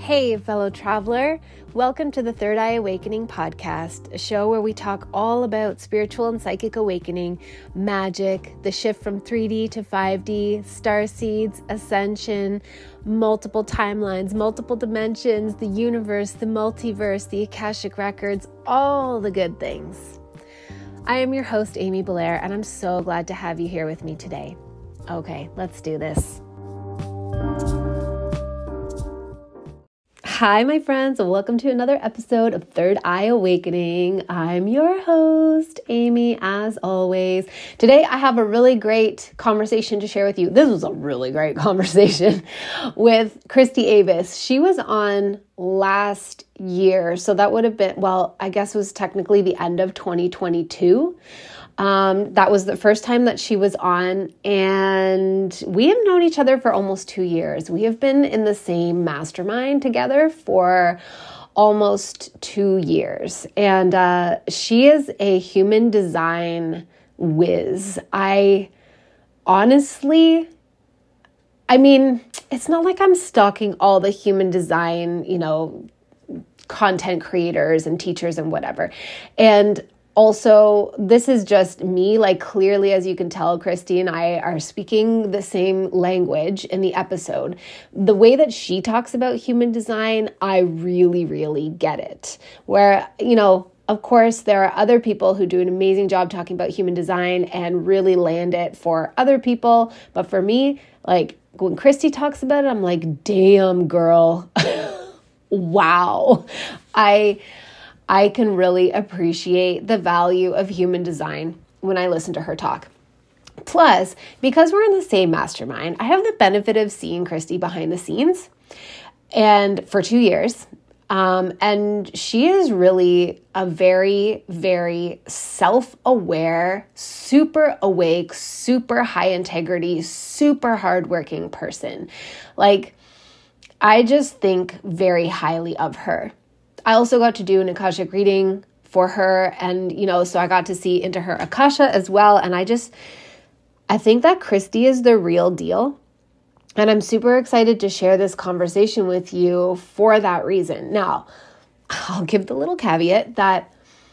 Hey, fellow traveler. Welcome to the Third Eye Awakening podcast, a show where we talk all about spiritual and psychic awakening, magic, the shift from 3D to 5D, star seeds, ascension, multiple timelines, multiple dimensions, the universe, the multiverse, the Akashic records, all the good things. I am your host, Amy Belair, and I'm so glad to have you here with me today. Okay, let's do this. Hi, my friends, and welcome to another episode of Third Eye Awakening. I'm your host, Amy, as always. Today, I have a really great conversation to share with you. This was a really great conversation with Christy Avis. She was on last year, so that would have been, well, I guess it was technically the end of 2022. That was the first time that she was on, and we have known each other for almost 2 years. We have been in the same mastermind together for almost 2 years, and she is a human design whiz. It's not like I'm stalking all the human design, content creators and teachers and whatever. And also, this is just me, clearly, as you can tell, Christy and I are speaking the same language in the episode. The way that she talks about human design, I really, really get it. Where, of course, there are other people who do an amazing job talking about human design and really land it for other people. But for me, when Christy talks about it, I'm like, damn, girl. Wow. I can really appreciate the value of human design when I listen to her talk. Plus, because we're in the same mastermind, I have the benefit of seeing Christy behind the scenes and for 2 years. And she is really a very, very self-aware, super awake, super high integrity, super hardworking person. I just think very highly of her. I also got to do an Akashic reading for her, and, so I got to see into her Akasha as well, and I think that Christy is the real deal, and I'm super excited to share this conversation with you for that reason. Now, I'll give the little caveat that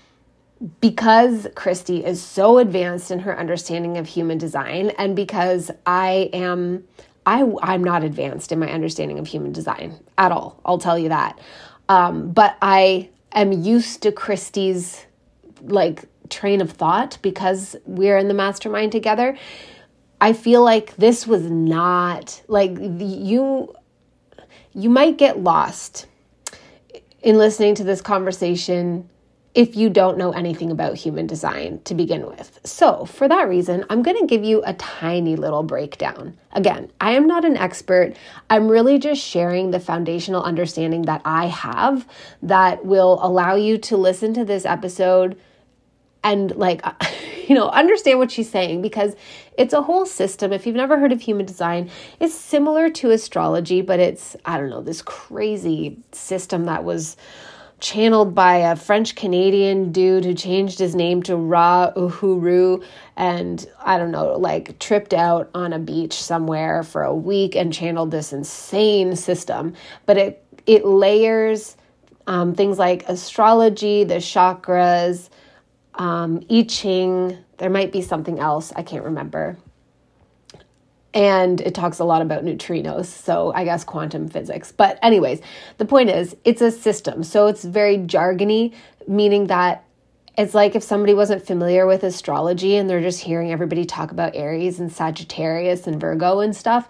because Christy is so advanced in her understanding of human design, and because I'm not advanced in my understanding of human design at all, I'll tell you that. But I am used to Christy's train of thought because we're in the mastermind together. I feel like this was not you might get lost in listening to this conversation if you don't know anything about human design to begin with. So for that reason, I'm going to give you a tiny little breakdown. Again, I am not an expert. I'm really just sharing the foundational understanding that I have that will allow you to listen to this episode and understand what she's saying, because it's a whole system. If you've never heard of human design, it's similar to astrology, but it's, this crazy system that was channeled by a French-Canadian dude who changed his name to Ra Uhuru and, tripped out on a beach somewhere for a week and channeled this insane system. But it layers things like astrology, the chakras, I Ching. There might be something else. I can't remember. And it talks a lot about neutrinos, so I guess quantum physics. But anyways, the point is, it's a system. So it's very jargony, meaning that it's like if somebody wasn't familiar with astrology and they're just hearing everybody talk about Aries and Sagittarius and Virgo and stuff,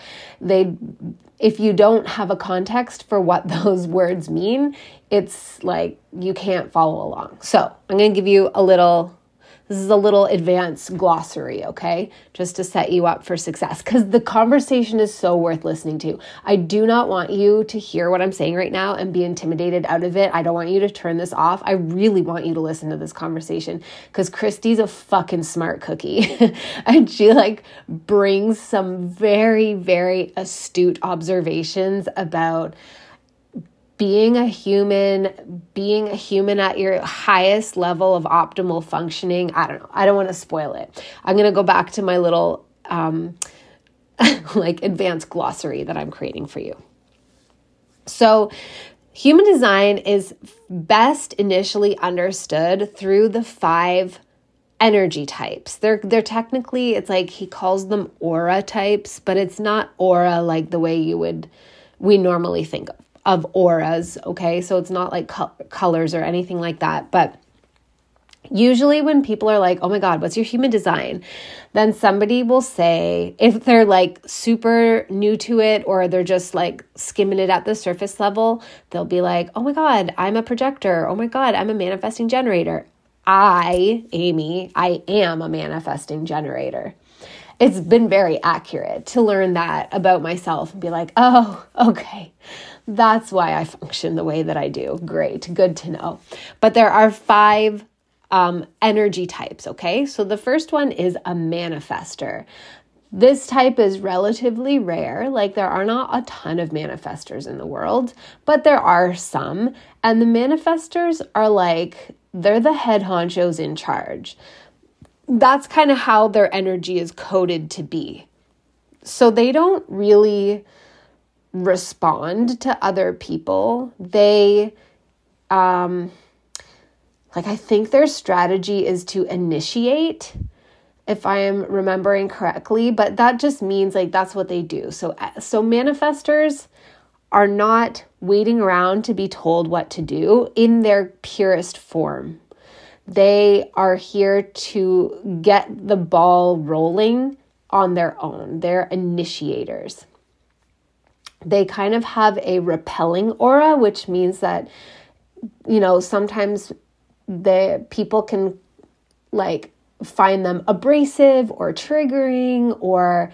if you don't have a context for what those words mean, it's like you can't follow along. So I'm going to give you this is a little advanced glossary, okay? Just to set you up for success, because the conversation is so worth listening to. I do not want you to hear what I'm saying right now and be intimidated out of it. I don't want you to turn this off. I really want you to listen to this conversation because Christy's a fucking smart cookie. And she brings some very, very astute observations about being a human at your highest level of optimal functioning. I don't know. I don't want to spoil it. I'm going to go back to my little advanced glossary that I'm creating for you. So Human design is best initially understood through the 5 energy types. They're technically, it's like he calls them aura types, but it's not aura like the way we normally think of auras, okay? So it's not like colors or anything like that, but usually when people are like, oh my God, what's your human design? Then somebody will say, if they're like super new to it or they're just like skimming it at the surface level, they'll be like, oh my God, I'm a projector. Oh my God, I'm a manifesting generator. Amy, I am a manifesting generator. It's been very accurate to learn that about myself and be like, oh, okay, that's why I function the way that I do. Great, good to know. But there are 5 energy types, okay? So the first one is a manifester. This type is relatively rare. Like there are not a ton of manifestors in the world, but there are some. And the manifestors are like, they're the head honchos in charge. That's kind of how their energy is coded to be. So they don't really respond to other people. They, I think their strategy is to initiate, if I am remembering correctly, but that just means like that's what they do. So manifestors are not waiting around to be told what to do in their purest form. They are here to get the ball rolling on their own. They're initiators. They kind of have a repelling aura, which means that, sometimes the people can like find them abrasive or triggering or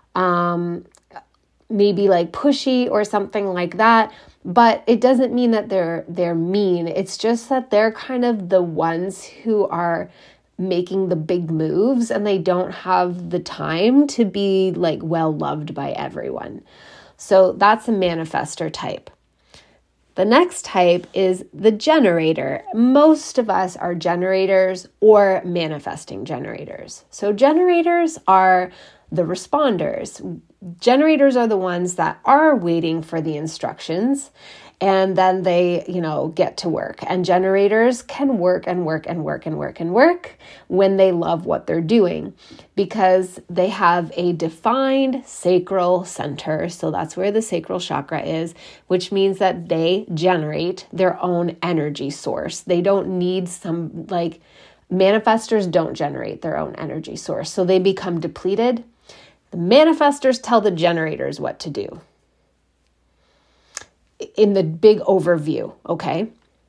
maybe like pushy or something like that. But it doesn't mean that they're mean. It's just that they're kind of the ones who are making the big moves and they don't have the time to be like well loved by everyone. So that's a manifestor type. The next type is the generator. Most of us are generators or manifesting generators. So generators are the responders. Generators are the ones that are waiting for the instructions and then they, get to work. And generators can work and work and work and work and work when they love what they're doing because they have a defined sacral center. So that's where the sacral chakra is, which means that they generate their own energy source. They don't need manifestors don't generate their own energy source. So they become depleted. The manifestors tell the generators what to do in the big overview, okay?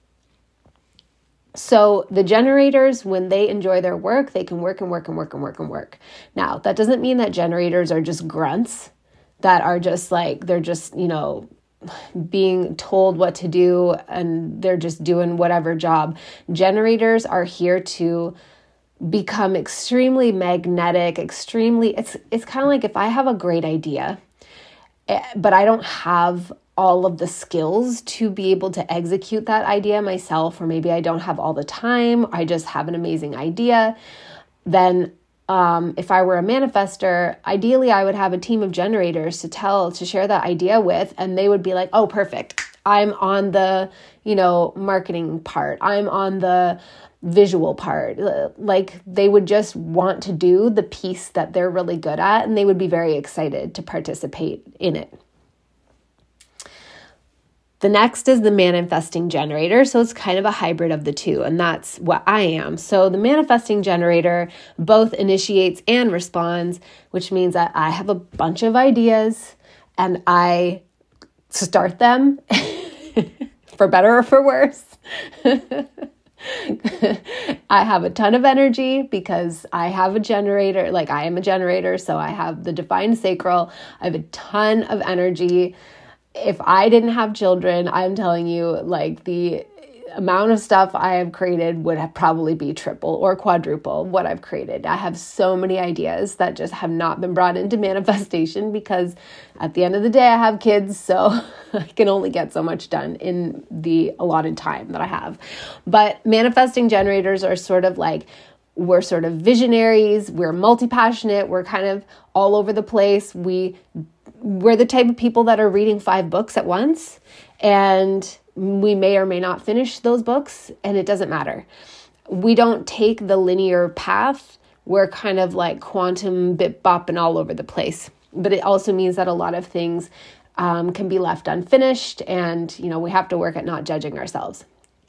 So the generators, when they enjoy their work, they can work and work and work and work and work. Now, that doesn't mean that generators are just grunts that are just like, they're just, being told what to do and they're just doing whatever job. Generators are here to become extremely magnetic, it's kind of like if I have a great idea, but I don't have all of the skills to be able to execute that idea myself, or maybe I don't have all the time, I just have an amazing idea, then if I were a manifestor, ideally I would have a team of generators to share that idea with, and they would be like, oh, perfect. I'm on the, marketing part. I'm on the visual part. Like they would just want to do the piece that they're really good at, and they would be very excited to participate in it. The next is the manifesting generator. So it's kind of a hybrid of the two, and that's what I am. So the manifesting generator both initiates and responds, which means that I have a bunch of ideas and I start them for better or for worse. I have a ton of energy because I have a generator, like I am a generator, so I have the defined sacral. I have a ton of energy. If I didn't have children, I'm telling you, like the amount of stuff I have created would probably be triple or quadruple what I've created. I have so many ideas that just have not been brought into manifestation because at the end of the day, I have kids, so I can only get so much done in the allotted time that I have. But manifesting generators are sort of like, we're sort of visionaries, we're multi-passionate, we're kind of all over the place. We're the type of people that are reading 5 books at once, and we may or may not finish those books, and it doesn't matter. We don't take the linear path. We're kind of like quantum bit bopping all over the place. But it also means that a lot of things can be left unfinished, and, we have to work at not judging ourselves.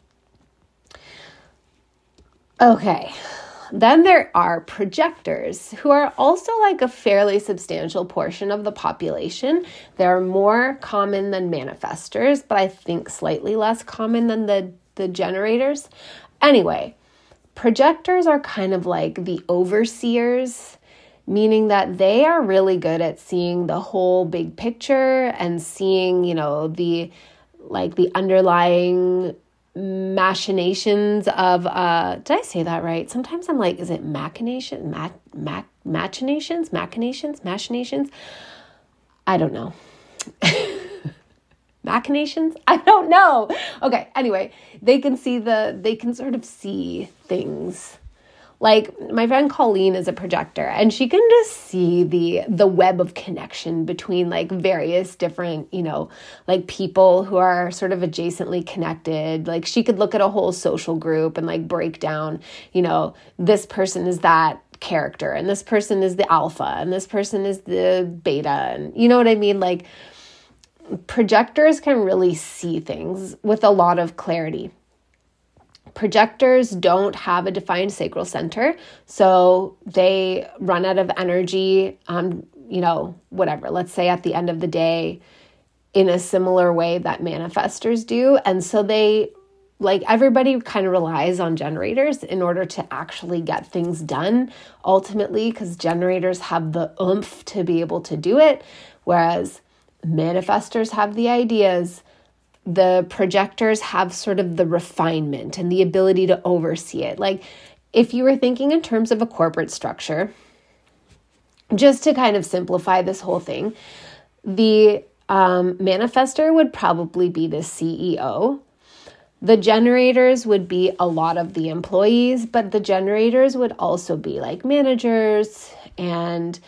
Okay. Then there are projectors, who are also like a fairly substantial portion of the population. They're more common than manifestors, but I think slightly less common than the generators. Anyway, projectors are kind of like the overseers, meaning that they are really good at seeing the whole big picture and seeing, the underlying machinations of, did I say that right? Sometimes I'm like, is it machinations? I don't know. Machinations? I don't know. Okay. Anyway, they can sort of see things. Like, my friend Colleen is a projector, and she can just see the web of connection between like various different, like people who are sort of adjacently connected. Like, she could look at a whole social group and like break down, this person is that character, and this person is the alpha, and this person is the beta, and you know what I mean? Like, projectors can really see things with a lot of clarity. Projectors don't have a defined sacral center, so they run out of energy, whatever, let's say at the end of the day, in a similar way that manifestors do. And so they, like, everybody kind of relies on generators in order to actually get things done, ultimately, because generators have the oomph to be able to do it, whereas manifestors have the ideas. The projectors have sort of the refinement and the ability to oversee it. Like, if you were thinking in terms of a corporate structure, just to kind of simplify this whole thing, the manifestor would probably be the CEO. The generators would be a lot of the employees, but the generators would also be like managers and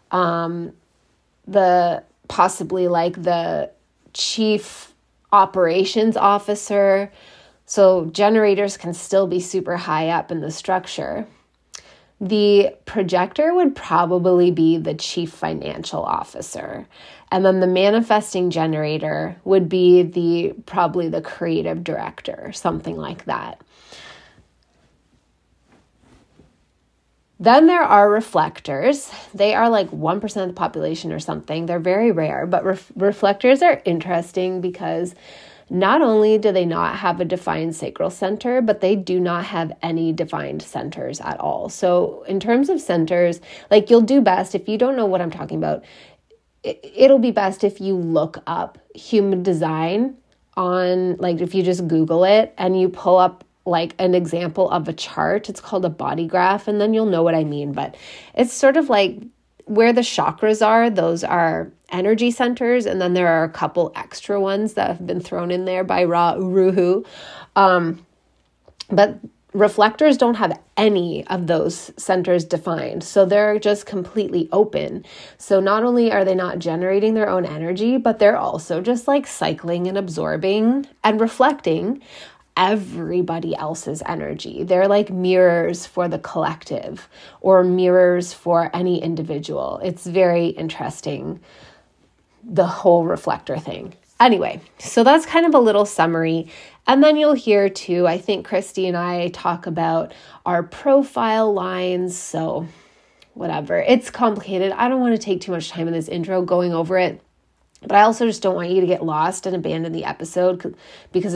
possibly like the chief operations officer. So generators can still be super high up in the structure. The projector would probably be the chief financial officer. And then the manifesting generator would be probably the creative director, something like that. Then there are reflectors. They are like 1% of the population or something. They're very rare, but reflectors are interesting because not only do they not have a defined sacral center, but they do not have any defined centers at all. So in terms of centers, like, you'll do best, if you don't know what I'm talking about, it'll be best if you look up human design on, like, if you just Google it and you pull up like an example of a chart. It's called a body graph, and then you'll know what I mean. But it's sort of like where the chakras are, those are energy centers, and then there are a couple extra ones that have been thrown in there by Ra Uru Hu. But reflectors don't have any of those centers defined, so they're just completely open. So not only are they not generating their own energy, but they're also just like cycling and absorbing and reflecting everybody else's energy. They're like mirrors for the collective or mirrors for any individual. It's very interesting, the whole reflector thing. Anyway, so that's kind of a little summary. And then you'll hear too, I think Christy and I talk about our profile lines. So whatever, it's complicated. I don't want to take too much time in this intro going over it, but I also just don't want you to get lost and abandon the episode because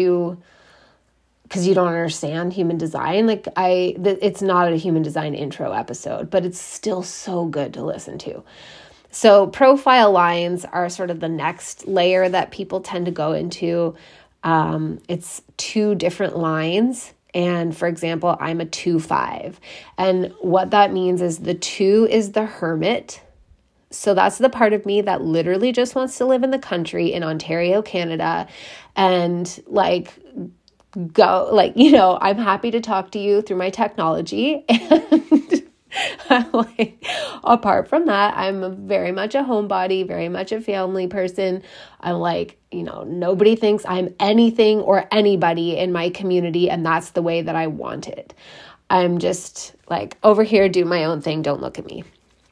you don't understand human design. Like, it's not a human design intro episode, but it's still so good to listen to. So profile lines are sort of the next layer that people tend to go into. It's 2 different lines. And for example, I'm a 2-5. And what that means is the 2 is the hermit. So that's the part of me that literally just wants to live in the country in Ontario, Canada, and like go, like, I'm happy to talk to you through my technology and Like, apart from that, I'm very much a homebody, very much a family person. I'm like, nobody thinks I'm anything or anybody in my community, and that's the way that I want it. I'm just like, over here, do my own thing, don't look at me.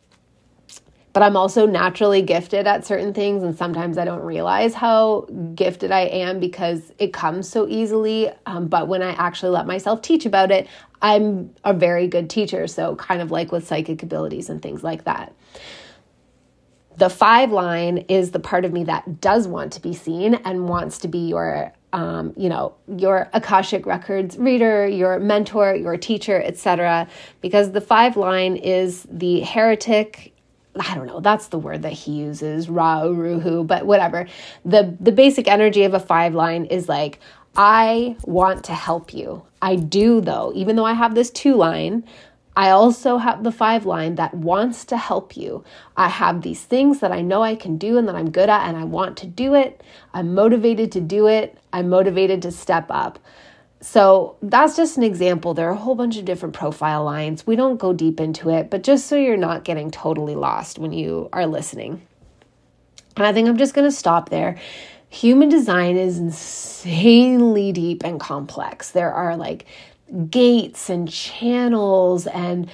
But I'm also naturally gifted at certain things, and sometimes I don't realize how gifted I am because it comes so easily. But when I actually let myself teach about it, I'm a very good teacher. So kind of like with psychic abilities and things like that. The 5 line is the part of me that does want to be seen and wants to be your Akashic Records reader, your mentor, your teacher, etc. Because the 5 line is the heretic. I don't know, that's the word that he uses, Ra-Uruhu, but whatever. The basic energy of a 5 line is like, I want to help you. I do though, even though I have this 2 line, I also have the 5 line that wants to help you. I have these things that I know I can do and that I'm good at, and I want to do it. I'm motivated to do it. I'm motivated to step up. So that's just an example. There are a whole bunch of different profile lines. We don't go deep into it, but just so you're not getting totally lost when you are listening. And I think I'm just going to stop there. Human design is insanely deep and complex. There are like gates and channels and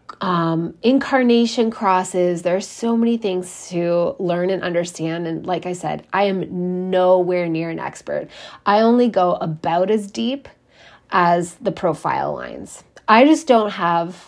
incarnation crosses. There are so many things to learn and understand. And like I said, I am nowhere near an expert. I only go about as deep as the profile lines. I just don't have,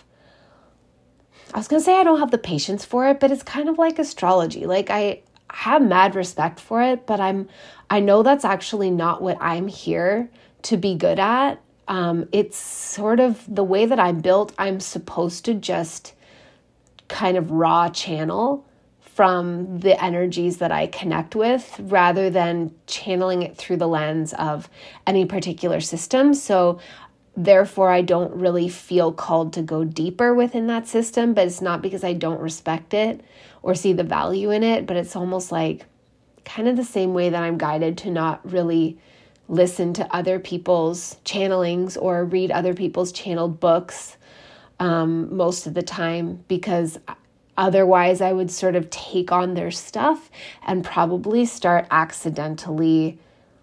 I was going to say I don't have the patience for it, but it's kind of like astrology. Like I have mad respect for it, but I know that's actually not what I'm here to be good at. It's sort of the way that I'm built. I'm supposed to just kind of raw channel from the energies that I connect with rather than channeling it through the lens of any particular system. So therefore, I don't really feel called to go deeper within that system, but it's not because I don't respect it or see the value in it, but it's almost like kind of the same way that I'm guided to not really listen to other people's channelings or read other people's channeled books most of the time, because otherwise I would sort of take on their stuff and probably start accidentally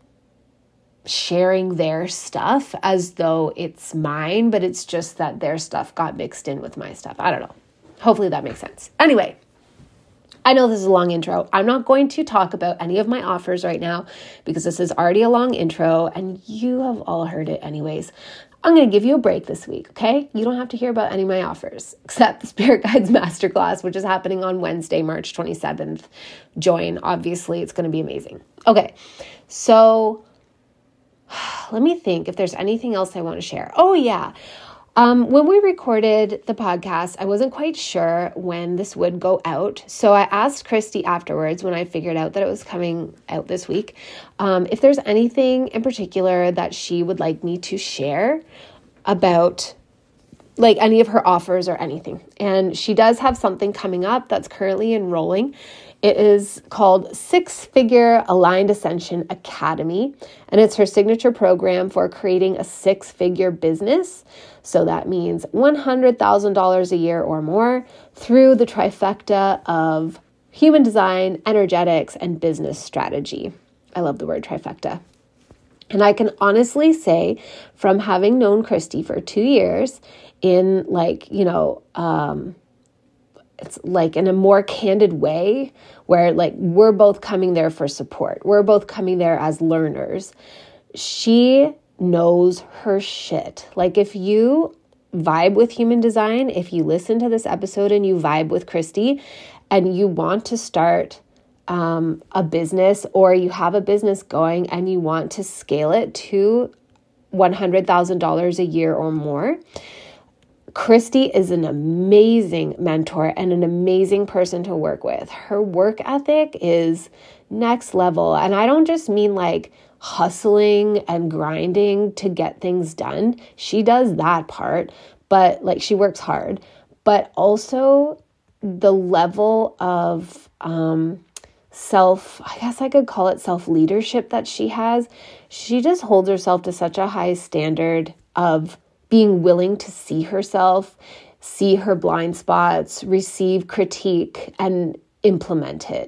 sharing their stuff as though it's mine, but it's just that their stuff got mixed in with my stuff. I don't know. Hopefully that makes sense. Anyway, I know this is a long intro. I'm not going to talk about any of my offers right now because this is already a long intro and you have all heard it anyways. I'm going to give you a break this week, okay? You don't have to hear about any of my offers except the Spirit Guides Masterclass, which is happening on Wednesday, March 27th. Join. Obviously, it's going to be amazing. Okay, so let me think if there's anything else I want to share. Oh, yeah. When we recorded the podcast, I wasn't quite sure when this would go out. So I asked Christy afterwards when I figured out that it was coming out this week, if there's anything in particular that she would like me to share about like any of her offers or anything. And she does have something coming up that's currently enrolling. It is called 6 Figure Aligned Ascension Academy, and it's her signature program for creating a 6-figure business. So that means $100,000 a year or more through the trifecta of human design, energetics, and business strategy. I love the word trifecta. And I can honestly say, from having known Christy for 2 years in it's like in a more candid way where like we're both coming there for support. We're both coming there as learners. She knows her shit. Like if you vibe with human design, if you listen to this episode and you vibe with Christy and you want to start a business or you have a business going and you want to scale it to $100,000 a year or more, Christy is an amazing mentor and an amazing person to work with. Her work ethic is next level. And I don't just mean like hustling and grinding to get things done. She does that part, but like she works hard. But also the level of I guess I could call it self-leadership that she has. She just holds herself to such a high standard of being willing to see herself, see her blind spots, receive critique, and implement it.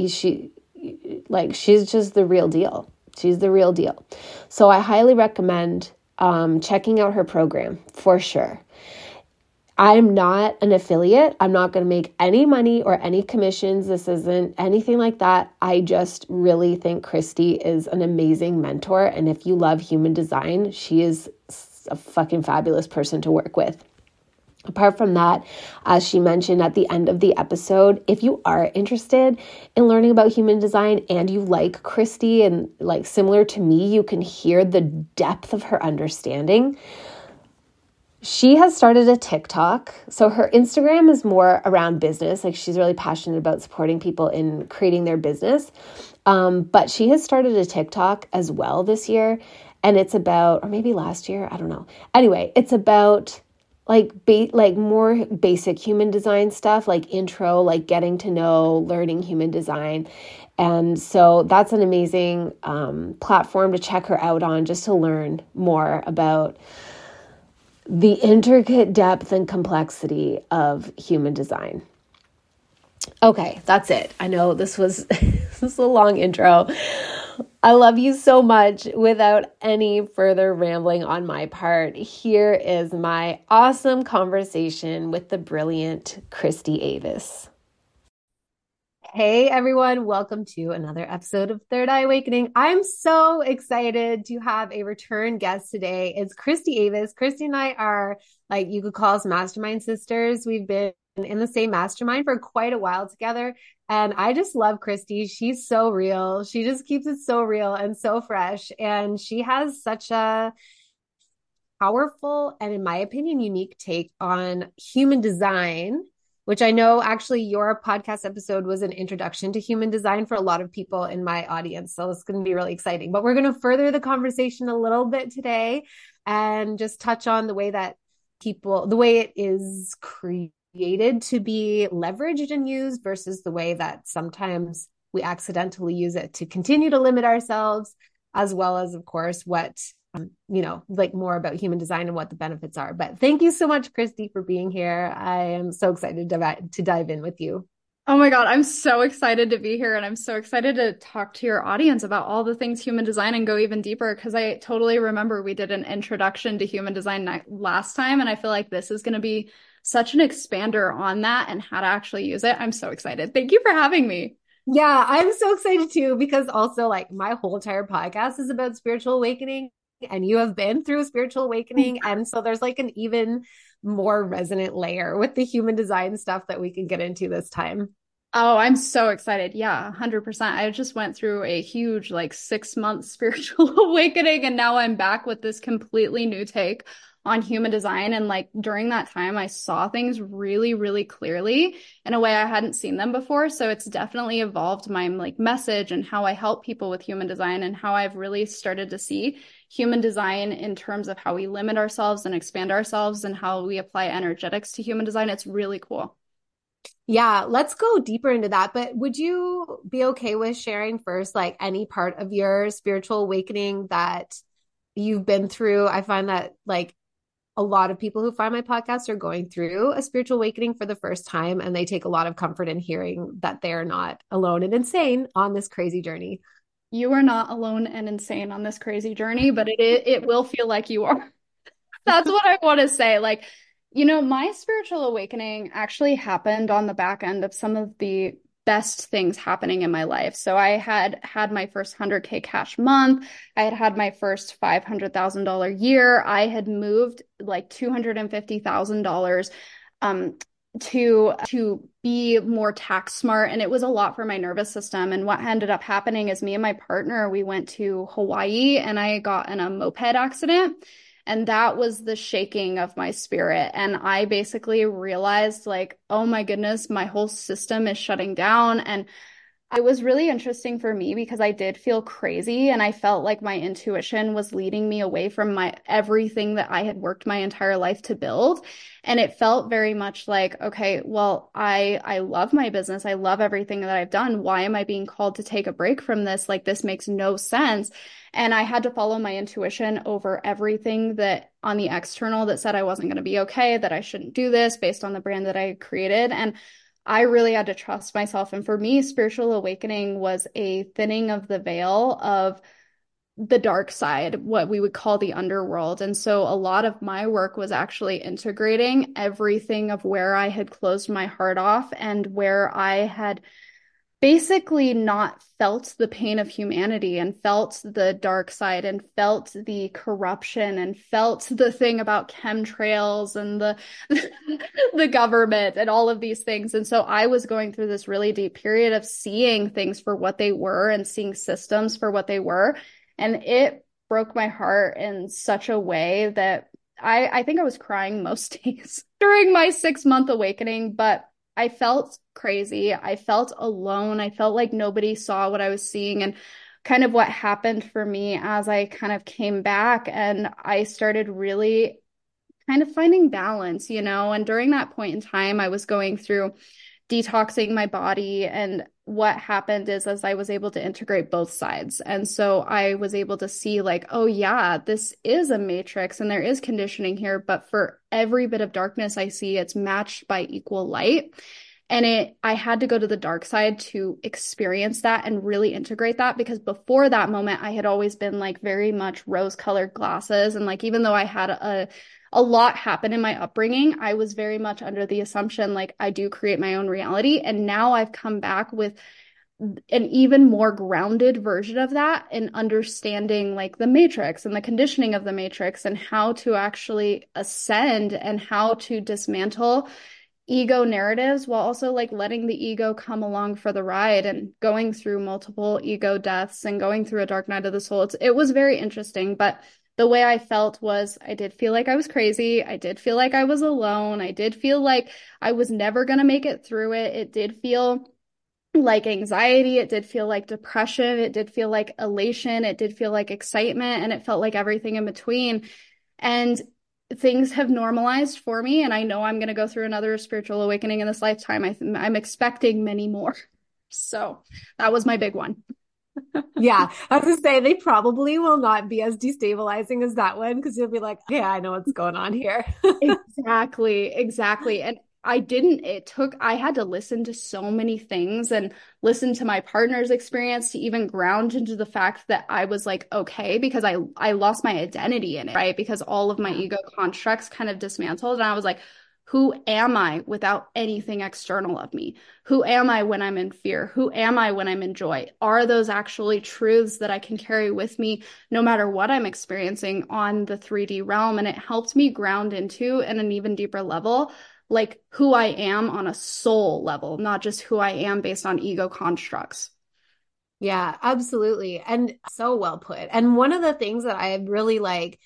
She's just the real deal. She's the real deal. So I highly recommend checking out her program for sure. I'm not an affiliate. I'm not going to make any money or any commissions. This isn't anything like that. I just really think Christy is an amazing mentor. And if you love human design, she is a fucking fabulous person to work with. Apart from that, as she mentioned at the end of the episode, if you are interested in learning about human design and you like Christy and like similar to me, you can hear the depth of her understanding. She has started a TikTok. So her Instagram is more around business. Like she's really passionate about supporting people in creating their business. But she has started a TikTok as well this year. And it's about, or maybe last year, I don't know. Anyway, it's about like more basic human design stuff, like intro, like getting to know, learning human design. And so that's an amazing platform to check her out on, just to learn more about the intricate depth and complexity of human design. Okay, that's it. I know this was a long intro. I love you so much. Without any further rambling on my part, here is my awesome conversation with the brilliant Christy Avis. Hey everyone, welcome to another episode of Third Eye Awakening. I'm so excited to have a return guest today. It's Christy Avis. Christy and I are, like, you could call us mastermind sisters. We've been in the same mastermind for quite a while together. And I just love Christy. She's so real. She just keeps it so real and so fresh. And she has such a powerful and, in my opinion, unique take on human design, which I know actually your podcast episode was an introduction to human design for a lot of people in my audience. So it's going to be really exciting. But we're going to further the conversation a little bit today and just touch on the way that the way it is created to be leveraged and used versus the way that sometimes we accidentally use it to continue to limit ourselves, as well as, of course, what like more about human design and what the benefits are. But thank you so much, Christy, for being here. I am so excited to dive in with you. Oh my God, I'm so excited to be here, and I'm so excited to talk to your audience about all the things human design and go even deeper, because I totally remember we did an introduction to human design last time, and I feel like this is going to be such an expander on that and how to actually use it. I'm so excited. Thank you for having me. Yeah, I'm so excited too, because also like my whole entire podcast is about spiritual awakening. And you have been through a spiritual awakening. And so there's like an even more resonant layer with the human design stuff that we can get into this time. Oh, I'm so excited. Yeah, 100%. I just went through a huge, like 6 month spiritual awakening, and now I'm back with this completely new take on human design. And like during that time, I saw things really, really clearly in a way I hadn't seen them before. So it's definitely evolved my like message and how I help people with human design, and how I've really started to see human design in terms of how we limit ourselves and expand ourselves and how we apply energetics to human design. It's really cool. Yeah, let's go deeper into that. But would you be okay with sharing first, like any part of your spiritual awakening that you've been through? I find that like a lot of people who find my podcast are going through a spiritual awakening for the first time, and they take a lot of comfort in hearing that they're not alone and insane on this crazy journey. You are not alone and insane on this crazy journey, but it will feel like you are. That's what I want to say. Like, my spiritual awakening actually happened on the back end of some of the best things happening in my life. So I had my first 100K cash month. I had my first $500,000 year. I had moved like $250,000 to be more tax smart, and it was a lot for my nervous system. And what ended up happening is me and my partner, we went to Hawaii, and I got in a moped accident. And that was the shaking of my spirit. And I basically realized like, oh my goodness, my whole system is shutting down. And It was really interesting for me because I did feel crazy and I felt like my intuition was leading me away from my everything that I had worked my entire life to build. And it felt very much like, okay, well, I love my business. I love everything that I've done. Why am I being called to take a break from this? Like this makes no sense. And I had to follow my intuition over everything that on the external that said I wasn't going to be okay, that I shouldn't do this based on the brand that I created. And I really had to trust myself. And for me, spiritual awakening was a thinning of the veil of the dark side, what we would call the underworld. And so a lot of my work was actually integrating everything of where I had closed my heart off and where I had basically not felt the pain of humanity and felt the dark side and felt the corruption and felt the thing about chemtrails and the the government and all of these things. And so I was going through this really deep period of seeing things for what they were and seeing systems for what they were. And it broke my heart in such a way that I think I was crying most days during my 6 month awakening, but I felt crazy. I felt alone. I felt like nobody saw what I was seeing. And kind of what happened for me as I kind of came back and I started really kind of finding balance, you know. And during that point in time, I was going through detoxing my body. And what happened is as I was able to integrate both sides. And so I was able to see like, oh yeah, this is a matrix and there is conditioning here, but for every bit of darkness I see, it's matched by equal light. And I had to go to the dark side to experience that and really integrate that because before that moment, I had always been like very much rose-colored glasses. And like, even though I had a lot happen in my upbringing, I was very much under the assumption like I do create my own reality. And now I've come back with an even more grounded version of that and understanding like the matrix and the conditioning of the matrix and how to actually ascend and how to dismantle ego narratives while also like letting the ego come along for the ride and going through multiple ego deaths and going through a dark night of the soul. It was very interesting, but the way I felt was I did feel like I was crazy. I did feel like I was alone. I did feel like I was never going to make it through it. It did feel like anxiety. It did feel like depression. It did feel like elation. It did feel like excitement. And it felt like everything in between. And things have normalized for me. And I know I'm going to go through another spiritual awakening in this lifetime. I'm expecting many more. So that was my big one. Yeah, I was gonna say they probably will not be as destabilizing as that one because you'll be like, yeah, I know what's going on here. Exactly, exactly. And I had to listen to so many things and listen to my partner's experience to even ground into the fact that I was like, okay, because I lost my identity in it, right? Because all of my ego constructs kind of dismantled. And I was like, who am I without anything external of me? Who am I when I'm in fear? Who am I when I'm in joy? Are those actually truths that I can carry with me no matter what I'm experiencing on the 3D realm? And it helped me ground into in an even deeper level, like who I am on a soul level, not just who I am based on ego constructs. Yeah, absolutely. And so well put. And one of the things that I really like,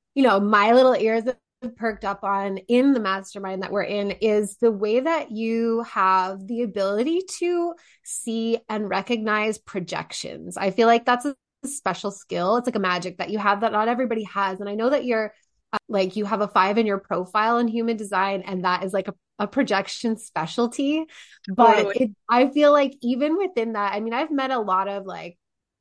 my little ears have perked up on in the mastermind that we're in is the way that you have the ability to see and recognize projections. I feel like that's a special skill. It's like a magic that you have that not everybody has. And I know that you're like you have a 5 in your profile in human design, and that is like a projection specialty. But Totally. I feel like even within that, I mean, I've met a lot of like,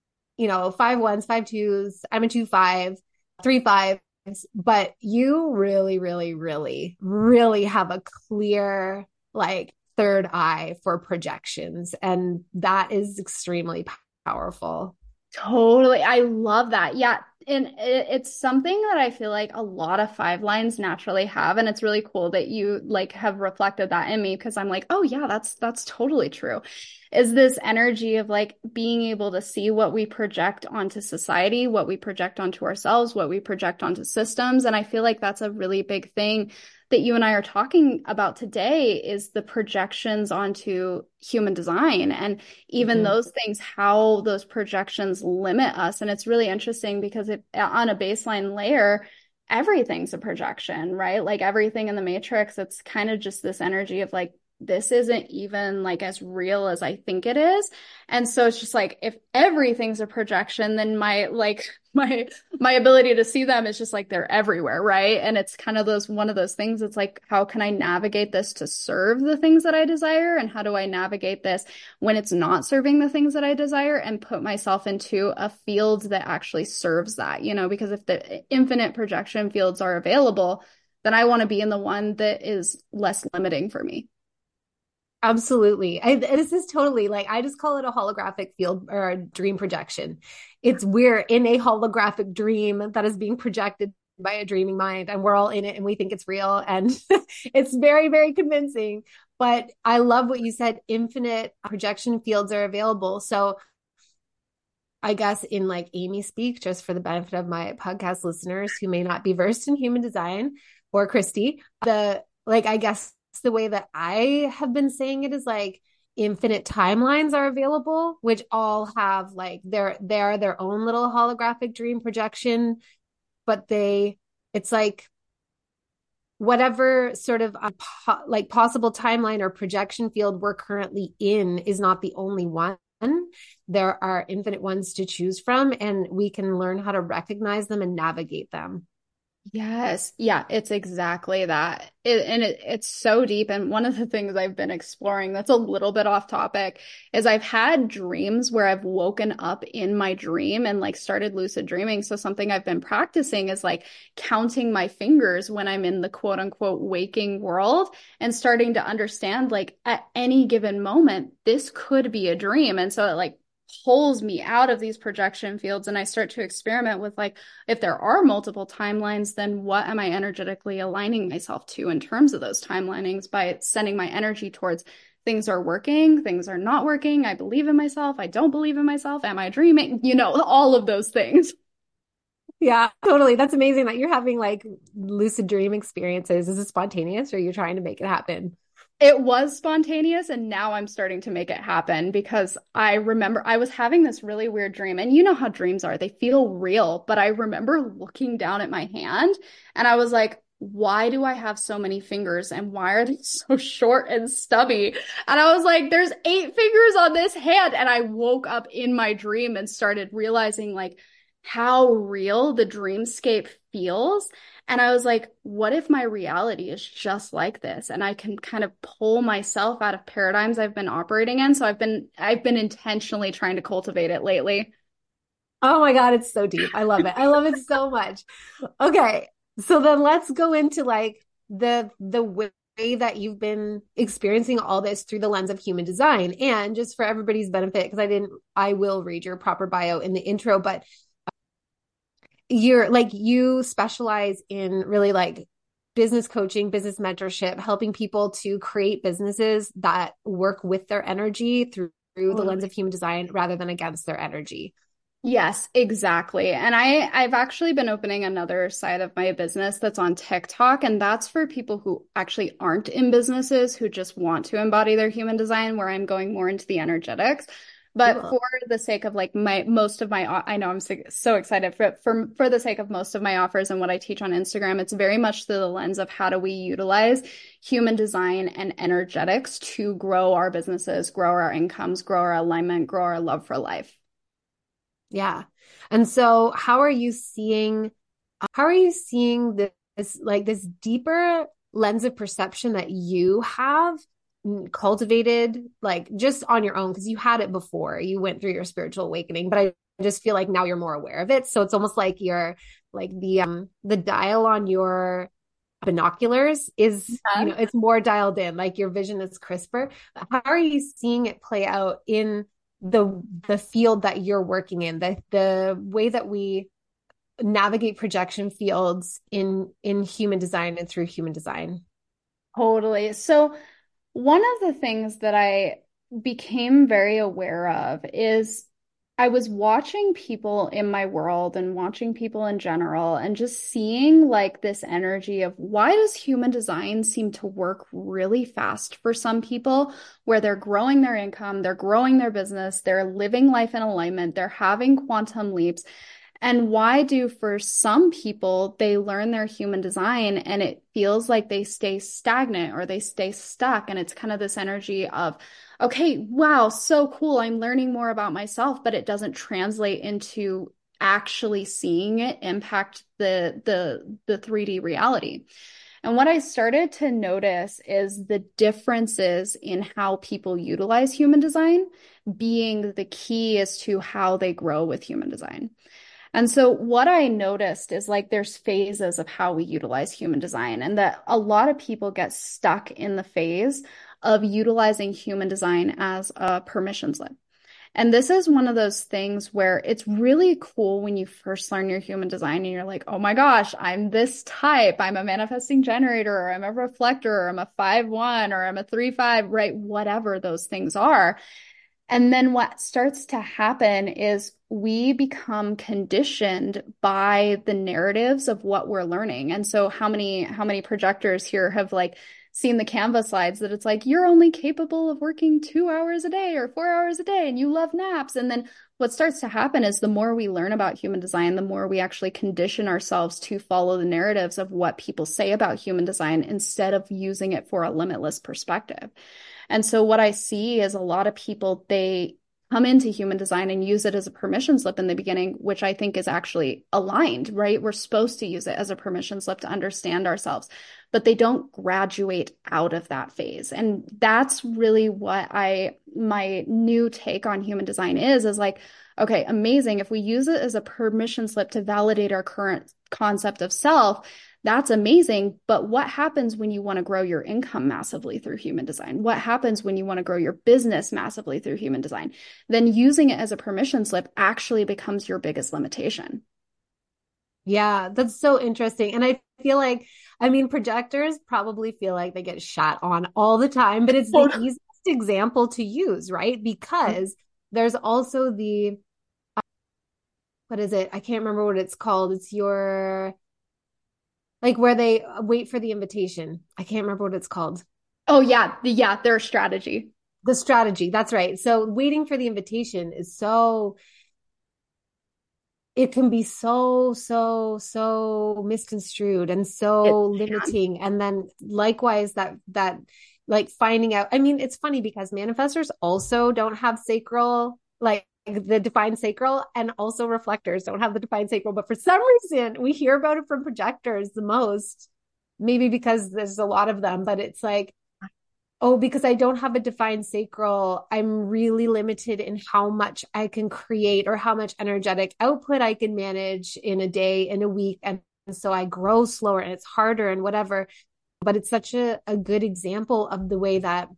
5 1s, 5 2s. I'm a 2 5, 3 5s, but you really, really, really, really have a clear like third eye for projections. And that is extremely powerful. Totally. I love that. Yeah. And it's something that I feel like a lot of 5 lines naturally have. And it's really cool that you like have reflected that in me because I'm like, oh yeah, that's totally true. Is this energy of like being able to see what we project onto society, what we project onto ourselves, what we project onto systems. And I feel like that's a really big thing that you and I are talking about today is the projections onto human design and even those things, how those projections limit us. And it's really interesting because on a baseline layer, everything's a projection, right? Like everything in the matrix, it's kind of just this energy of like this isn't even like as real as I think it is. And so it's just like, if everything's a projection, then my ability to see them is just like they're everywhere, right? And it's kind of one of those things. It's like, how can I navigate this to serve the things that I desire? And how do I navigate this when it's not serving the things that I desire, and put myself into a field that actually serves that, because if the infinite projection fields are available, then I want to be in the one that is less limiting for me. Absolutely. This is totally like, I just call it a holographic field or a dream projection. We're in a holographic dream that is being projected by a dreaming mind, and we're all in it and we think it's real. And it's very, very convincing. But I love what you said. Infinite projection fields are available. So I guess in like Amy speak, just for the benefit of my podcast listeners who may not be versed in human design, or Christy, I guess the way that I have been saying it is like infinite timelines are available, which all have like they are their own little holographic dream projection, but it's like whatever sort of like possible timeline or projection field we're currently in is not the only one. There are infinite ones to choose from, and we can learn how to recognize them and navigate them. Yes. Yeah, it's exactly that. It's so deep. And one of the things I've been exploring that's a little bit off topic is I've had dreams where I've woken up in my dream and like started lucid dreaming. So something I've been practicing is like counting my fingers when I'm in the quote unquote waking world, and starting to understand like at any given moment, this could be a dream. And so it like pulls me out of these projection fields, and I start to experiment with like, if there are multiple timelines, then what am I energetically aligning myself to in terms of those timelinings, by sending my energy towards things are working, things are not working, I believe in myself, I don't believe in myself, am I dreaming, all of those things. Yeah, totally. That's amazing that you're having like lucid dream experiences. Is it spontaneous, or are you trying to make it happen? It was spontaneous, and now I'm starting to make it happen, because I remember I was having this really weird dream, and you know how dreams are, they feel real, but I remember looking down at my hand and I was like, why do I have so many fingers, and why are they so short and stubby? And I was like, there's 8 fingers on this hand. And I woke up in my dream and started realizing like how real the dreamscape feels. And I was like, what if my reality is just like this? And I can kind of pull myself out of paradigms I've been operating in. So I've been intentionally trying to cultivate it lately. Oh my God, it's so deep. I love it. I love it so much. Okay. So then let's go into like the way that you've been experiencing all this through the lens of human design. And just for everybody's benefit, because I will read your proper bio in the intro, but you specialize in really like business coaching, business mentorship, helping people to create businesses that work with their energy through the lens of human design rather than against their energy. Yes, exactly. And I've actually been opening another side of my business that's on TikTok, and that's for people who actually aren't in businesses, who just want to embody their human design, where I'm going more into the energetics. But Cool. for the sake of like I know I'm so excited for the sake of most of my offers and what I teach on Instagram, it's very much through the lens of how do we utilize human design and energetics to grow our businesses, grow our incomes, grow our alignment, grow our love for life. Yeah. And so how are you seeing this deeper lens of perception that you have cultivated like just on your own? Because you had it before, you went through your spiritual awakening, but I just feel like now you're more aware of it. So it's almost like you're like the dial on your binoculars is, it's more dialed in, like your vision is crisper. How are you seeing it play out in the field that you're working in, the way that we navigate projection fields in human design and through human design? Totally. So one of the things that I became very aware of is I was watching people in my world and watching people in general, and just seeing like this energy of, why does human design seem to work really fast for some people, where they're growing their income, they're growing their business, they're living life in alignment, they're having quantum leaps. And why do for some people, they learn their human design and it feels like they stay stagnant or they stay stuck. And it's kind of this energy of, okay, wow, so cool. I'm learning more about myself, but it doesn't translate into actually seeing it impact the 3D reality. And what I started to notice is the differences in how people utilize human design being the key as to how they grow with human design. And so what I noticed is like there's phases of how we utilize human design, and that a lot of people get stuck in the phase of utilizing human design as a permission slip. And this is one of those things where it's really cool when you first learn your human design and you're like, oh my gosh, I'm this type. I'm a manifesting generator, or I'm a reflector, or I'm a 5/1, or I'm a 3/5, right? Whatever those things are. And then what starts to happen is we become conditioned by the narratives of what we're learning. And so how many projectors here have like seen the Canva slides that it's like, you're only capable of working 2 hours a day or 4 hours a day and you love naps. And then what starts to happen is the more we learn about human design, the more we actually condition ourselves to follow the narratives of what people say about human design instead of using it for a limitless perspective. And so what I see is a lot of people, they come into human design and use it as a permission slip in the beginning, which I think is actually aligned, right? We're supposed to use it as a permission slip to understand ourselves, but they don't graduate out of that phase. And that's really what my new take on human design is like, okay, amazing. If we use it as a permission slip to validate our current concept of self, that's amazing. But what happens when you want to grow your income massively through human design? What happens when you want to grow your business massively through human design? Then using it as a permission slip actually becomes your biggest limitation. Yeah, that's so interesting. And I feel like, I mean, projectors probably feel like they get shot on all the time, but it's the easiest example to use, right? Because there's also what is it? I can't remember what it's called. It's like where they wait for the invitation. I can't remember what it's called. Oh yeah, their strategy. The strategy, that's right. So waiting for the invitation is it can be so misconstrued and so limiting. And then likewise that like finding out, I mean, it's funny because manifestors also don't have sacral, like the defined sacral, and also reflectors don't have the defined sacral, but for some reason we hear about it from projectors the most, maybe because there's a lot of them, but it's like, oh, because I don't have a defined sacral, I'm really limited in how much I can create or how much energetic output I can manage in a day, in a week. And so I grow slower and it's harder and whatever. But it's such a good example of the way that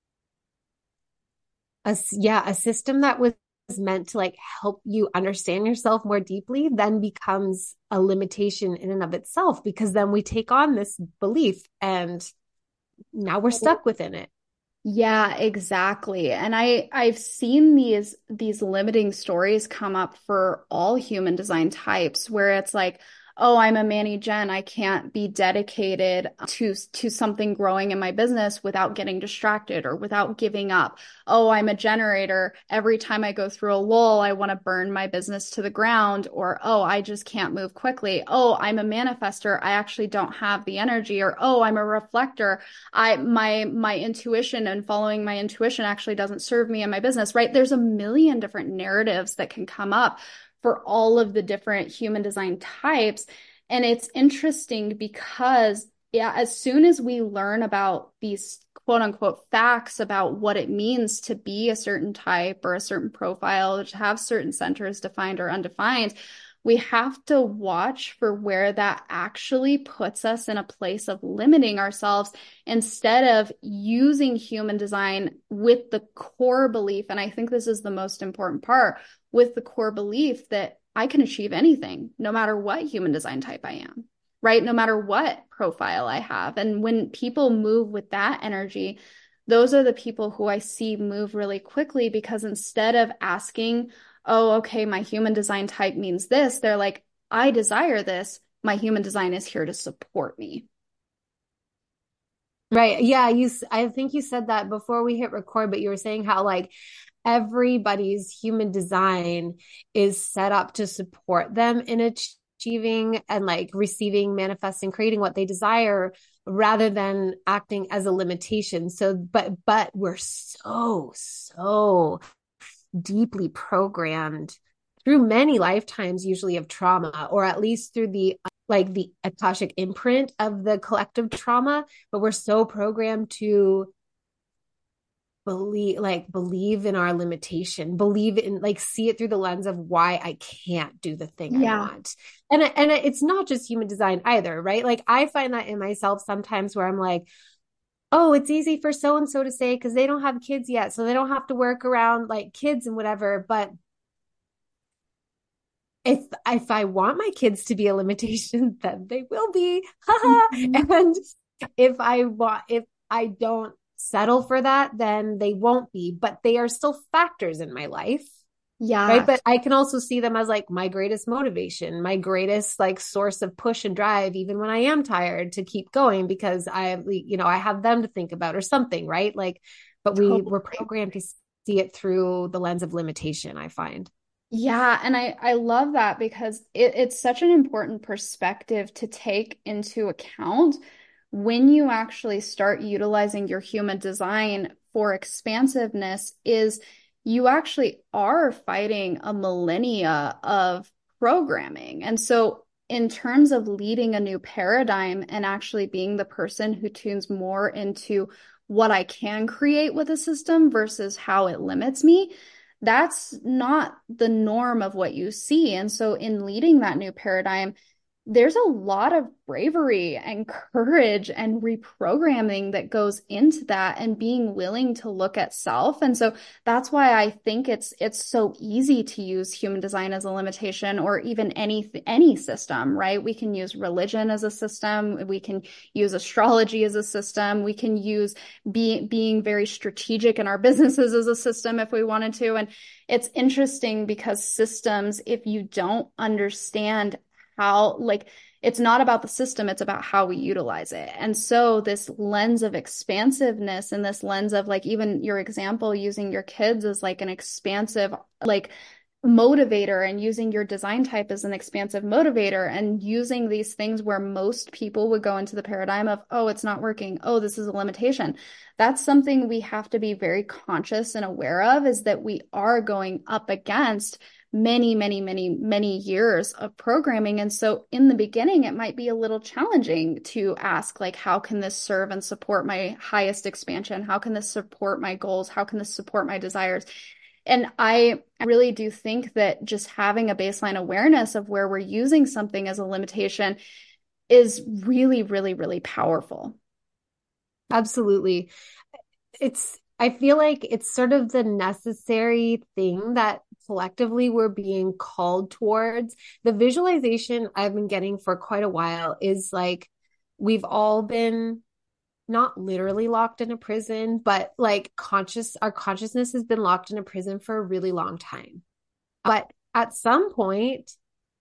a system that was meant to like help you understand yourself more deeply then becomes a limitation in and of itself, because then we take on this belief and now we're stuck within it. Yeah, exactly. And I've seen these limiting stories come up for all human design types where it's like, oh, I'm a Manny Gen. I can't be dedicated to something growing in my business without getting distracted or without giving up. Oh, I'm a generator. Every time I go through a lull, I want to burn my business to the ground. Or, oh, I just can't move quickly. Oh, I'm a manifester. I actually don't have the energy. Or, oh, I'm a reflector. My intuition and following my intuition actually doesn't serve me in my business, right? There's a million different narratives that can come up for all of the different human design types. And it's interesting because, yeah, as soon as we learn about these quote unquote facts about what it means to be a certain type or a certain profile, or to have certain centers defined or undefined, we have to watch for where that actually puts us in a place of limiting ourselves instead of using human design with the core belief. And I think this is the most important part, with the core belief that I can achieve anything, no matter what human design type I am, right? No matter what profile I have. And when people move with that energy, those are the people who I see move really quickly, because instead of asking, oh, okay, my human design type means this, they're like, I desire this. My human design is here to support me. Right. Yeah. I think you said that before we hit record, but you were saying how like everybody's human design is set up to support them in achieving and like receiving, manifesting, creating what they desire rather than acting as a limitation. So, but we're so deeply programmed through many lifetimes, usually of trauma, or at least through the Akashic imprint of the collective trauma. But we're so programmed to believe in our limitation, believe in like see it through the lens of why I can't do the thing I want. And it's not just human design either, right? Like I find that in myself sometimes where I'm like, oh, it's easy for so and so to say because they don't have kids yet, so they don't have to work around like kids and whatever. But if I want my kids to be a limitation, then they will be. And if I don't settle for that, then they won't be, but they are still factors in my life. Yeah. Right. But I can also see them as like my greatest motivation, my greatest like source of push and drive, even when I am tired to keep going because I have them to think about or something. Right. Like, but we're programmed to see it through the lens of limitation, I find. Yeah, and I love that because it's such an important perspective to take into account when you actually start utilizing your human design for expansiveness is you actually are fighting a millennia of programming. And so in terms of leading a new paradigm and actually being the person who tunes more into what I can create with a system versus how it limits me, that's not the norm of what you see. And so in leading that new paradigm, there's a lot of bravery and courage and reprogramming that goes into that and being willing to look at self. And so that's why I think it's so easy to use human design as a limitation or even any system, right? We can use religion as a system. We can use astrology as a system. We can use being very strategic in our businesses as a system if we wanted to. And it's interesting because systems, if you don't understand how, like, it's not about the system, it's about how we utilize it. And so this lens of expansiveness and this lens of like even your example using your kids as like an expansive like motivator and using your design type as an expansive motivator and using these things where most people would go into the paradigm of, oh, it's not working. Oh, this is a limitation. That's something we have to be very conscious and aware of is that we are going up against many years of programming. And so in the beginning, it might be a little challenging to ask, like, how can this serve and support my highest expansion? How can this support my goals? How can this support my desires? And I really do think that just having a baseline awareness of where we're using something as a limitation is really, really, really powerful. Absolutely. I feel like it's sort of the necessary thing that collectively we're being called towards. The visualization I've been getting for quite a while is like we've all been not literally locked in a prison, but like our consciousness has been locked in a prison for a really long time. But at some point,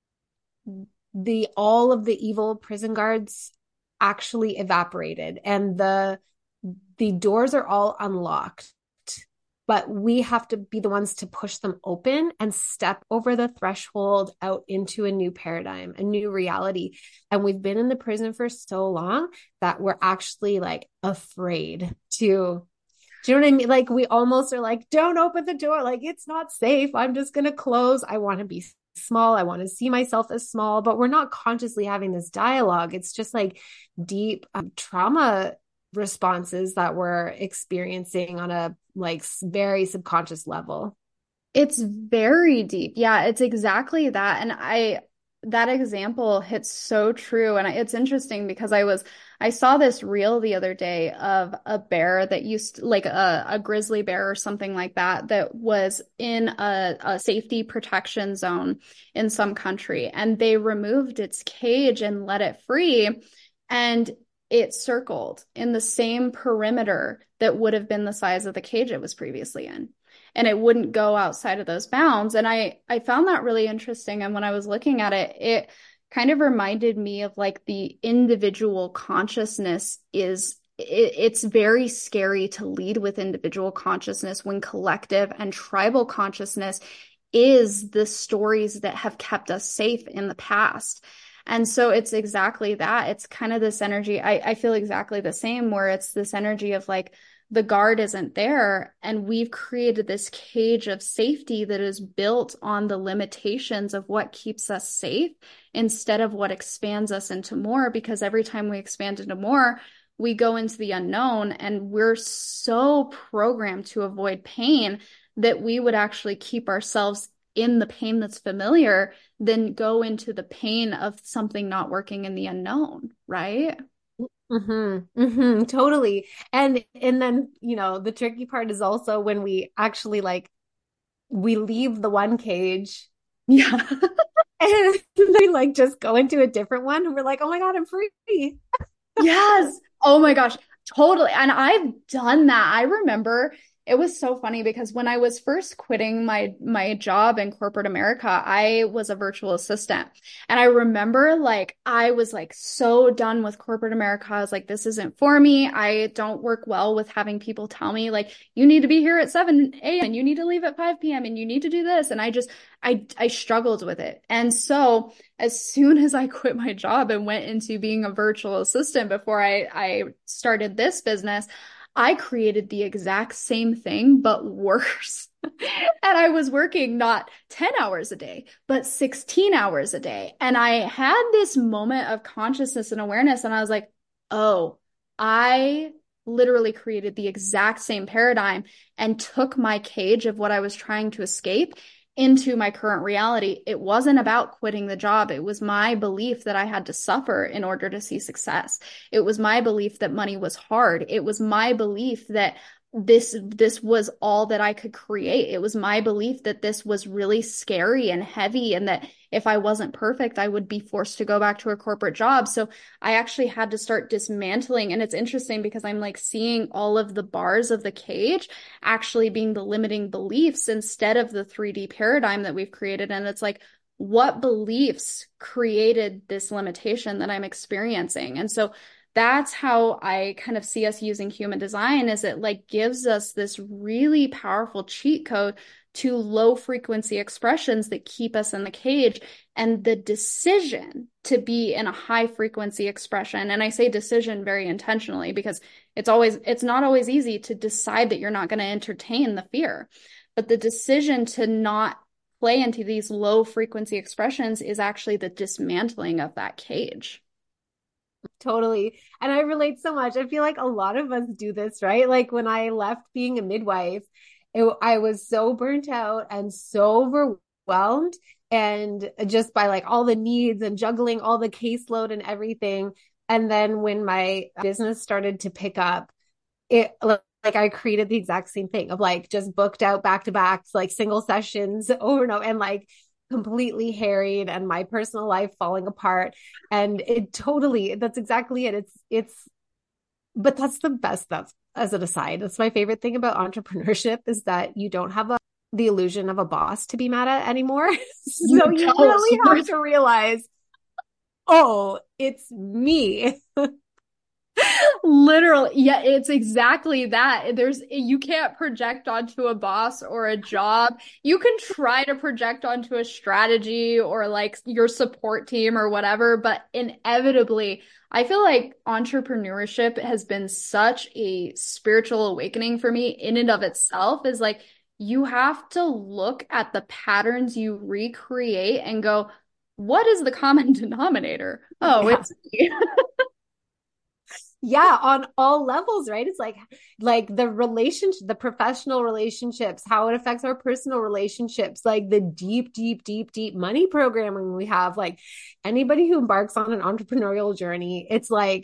all of the evil prison guards actually evaporated and the doors are all unlocked, but we have to be the ones to push them open and step over the threshold out into a new paradigm, a new reality. And we've been in the prison for so long that we're actually like afraid to, do you know what I mean? Like we almost are like, don't open the door. Like it's not safe. I'm just going to close. I want to be small. I want to see myself as small, but we're not consciously having this dialogue. It's just like deep trauma responses that we're experiencing on a like very subconscious level. It's very deep. Yeah, it's exactly that. And that example hits so true. And it's interesting because I saw this reel the other day of a bear that like a grizzly bear or something like that was in a safety protection zone in some country. And they removed its cage and let it free. And it circled in the same perimeter that would have been the size of the cage it was previously in. And it wouldn't go outside of those bounds. And I found that really interesting. And when I was looking at it, it kind of reminded me of like the individual consciousness is it's very scary to lead with individual consciousness when collective and tribal consciousness is the stories that have kept us safe in the past. And so it's exactly that. It's kind of this energy. I feel exactly the same, where it's this energy of like the guard isn't there. And we've created this cage of safety that is built on the limitations of what keeps us safe instead of what expands us into more. Because every time we expand into more, we go into the unknown, and we're so programmed to avoid pain that we would actually keep ourselves in the pain that's familiar than go into the pain of something not working in the unknown, right? Totally. And then, you know, the tricky part is also when we actually like we leave the one cage Yeah. and they like just go into a different one and we're like, oh my God, I'm free. Yes. Oh my gosh. Totally. And I've done that. I remember it was so funny because when I was first quitting my job in corporate America, I was a virtual assistant. And I remember like I was like so done with corporate America. I was like, this isn't for me. I don't work well with having people tell me like, you need to be here at 7 a.m. and you need to leave at 5 p.m. and you need to do this. And I struggled with it. And so as soon as I quit my job and went into being a virtual assistant before I started this business, I created the exact same thing, but worse. And I was working not 10 hours a day, but 16 hours a day. And I had this moment of consciousness and awareness. And I was like, oh, I literally created the exact same paradigm and took my cage of what I was trying to escape into my current reality. It wasn't about quitting the job. It was my belief that I had to suffer in order to see success. It was my belief that money was hard. It was my belief that this was all that I could create. It was my belief that this was really scary and heavy, and that if I wasn't perfect, I would be forced to go back to a corporate job. So I actually had to start dismantling. And it's interesting because I'm like seeing all of the bars of the cage actually being the limiting beliefs instead of the 3D paradigm that we've created. And it's like, what beliefs created this limitation that I'm experiencing? And so that's how I kind of see us using human design, is it like gives us this really powerful cheat code to low frequency expressions that keep us in the cage, and the decision to be in a high frequency expression. And I say decision very intentionally because it's not always easy to decide that you're not going to entertain the fear, but the decision to not play into these low frequency expressions is actually the dismantling of that cage. Totally. And I relate so much. I feel like a lot of us do this, right? Like when I left being a midwife, I was so burnt out and so overwhelmed, and just by like all the needs and juggling all the caseload and everything. And then when my business started to pick up, it like I created the exact same thing of like just booked out back to back, like single sessions over and over, and like completely harried, and my personal life falling apart. And it totally, that's exactly it. But that's the best. That's as an aside. That's my favorite thing about entrepreneurship, is that you don't have the illusion of a boss to be mad at anymore. So you really have to realize, oh, it's me. Literally, yeah, it's exactly that. You can't project onto a boss or a job. You can try to project onto a strategy or like your support team or whatever, but inevitably, I feel like entrepreneurship has been such a spiritual awakening for me in and of itself. Is like you have to look at the patterns you recreate and go, what is the common denominator? Oh, Yeah. it's me. Yeah, on all levels, right? It's like the relationship, the professional relationships, how it affects our personal relationships, like the deep money programming we have. Like anybody who embarks on an entrepreneurial journey, it's like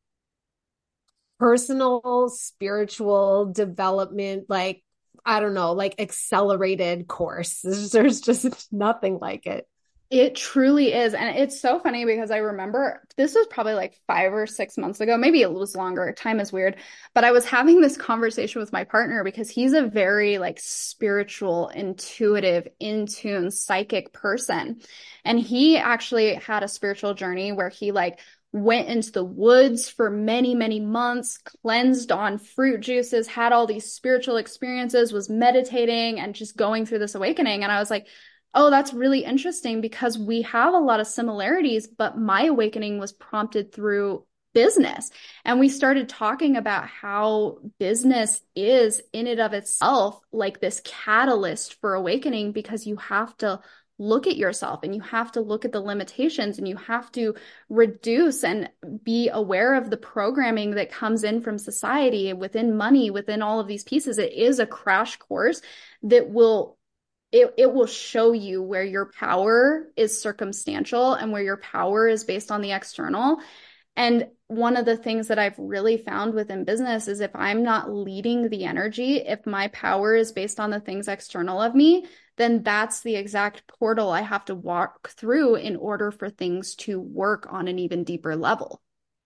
personal, spiritual development, like I don't know, like accelerated course. There's just nothing like it. It truly is. And it's so funny because I remember this was probably like 5 or 6 months ago. Maybe it was longer. Time is weird. But I was having this conversation with my partner because he's a very like spiritual, intuitive, in tune, psychic person. And he actually had a spiritual journey where he like went into the woods for many, many months, cleansed on fruit juices, had all these spiritual experiences, was meditating and just going through this awakening. And I was like, oh, that's really interesting because we have a lot of similarities, but my awakening was prompted through business. And we started talking about how business is in and of itself like this catalyst for awakening, because you have to look at yourself and you have to look at the limitations and you have to reduce and be aware of the programming that comes in from society, within money, within all of these pieces. It is a crash course that will it will show you where your power is circumstantial and where your power is based on the external. And one of the things that I've really found within business is if I'm not leading the energy, if my power is based on the things external of me, then that's the exact portal I have to walk through in order for things to work on an even deeper level.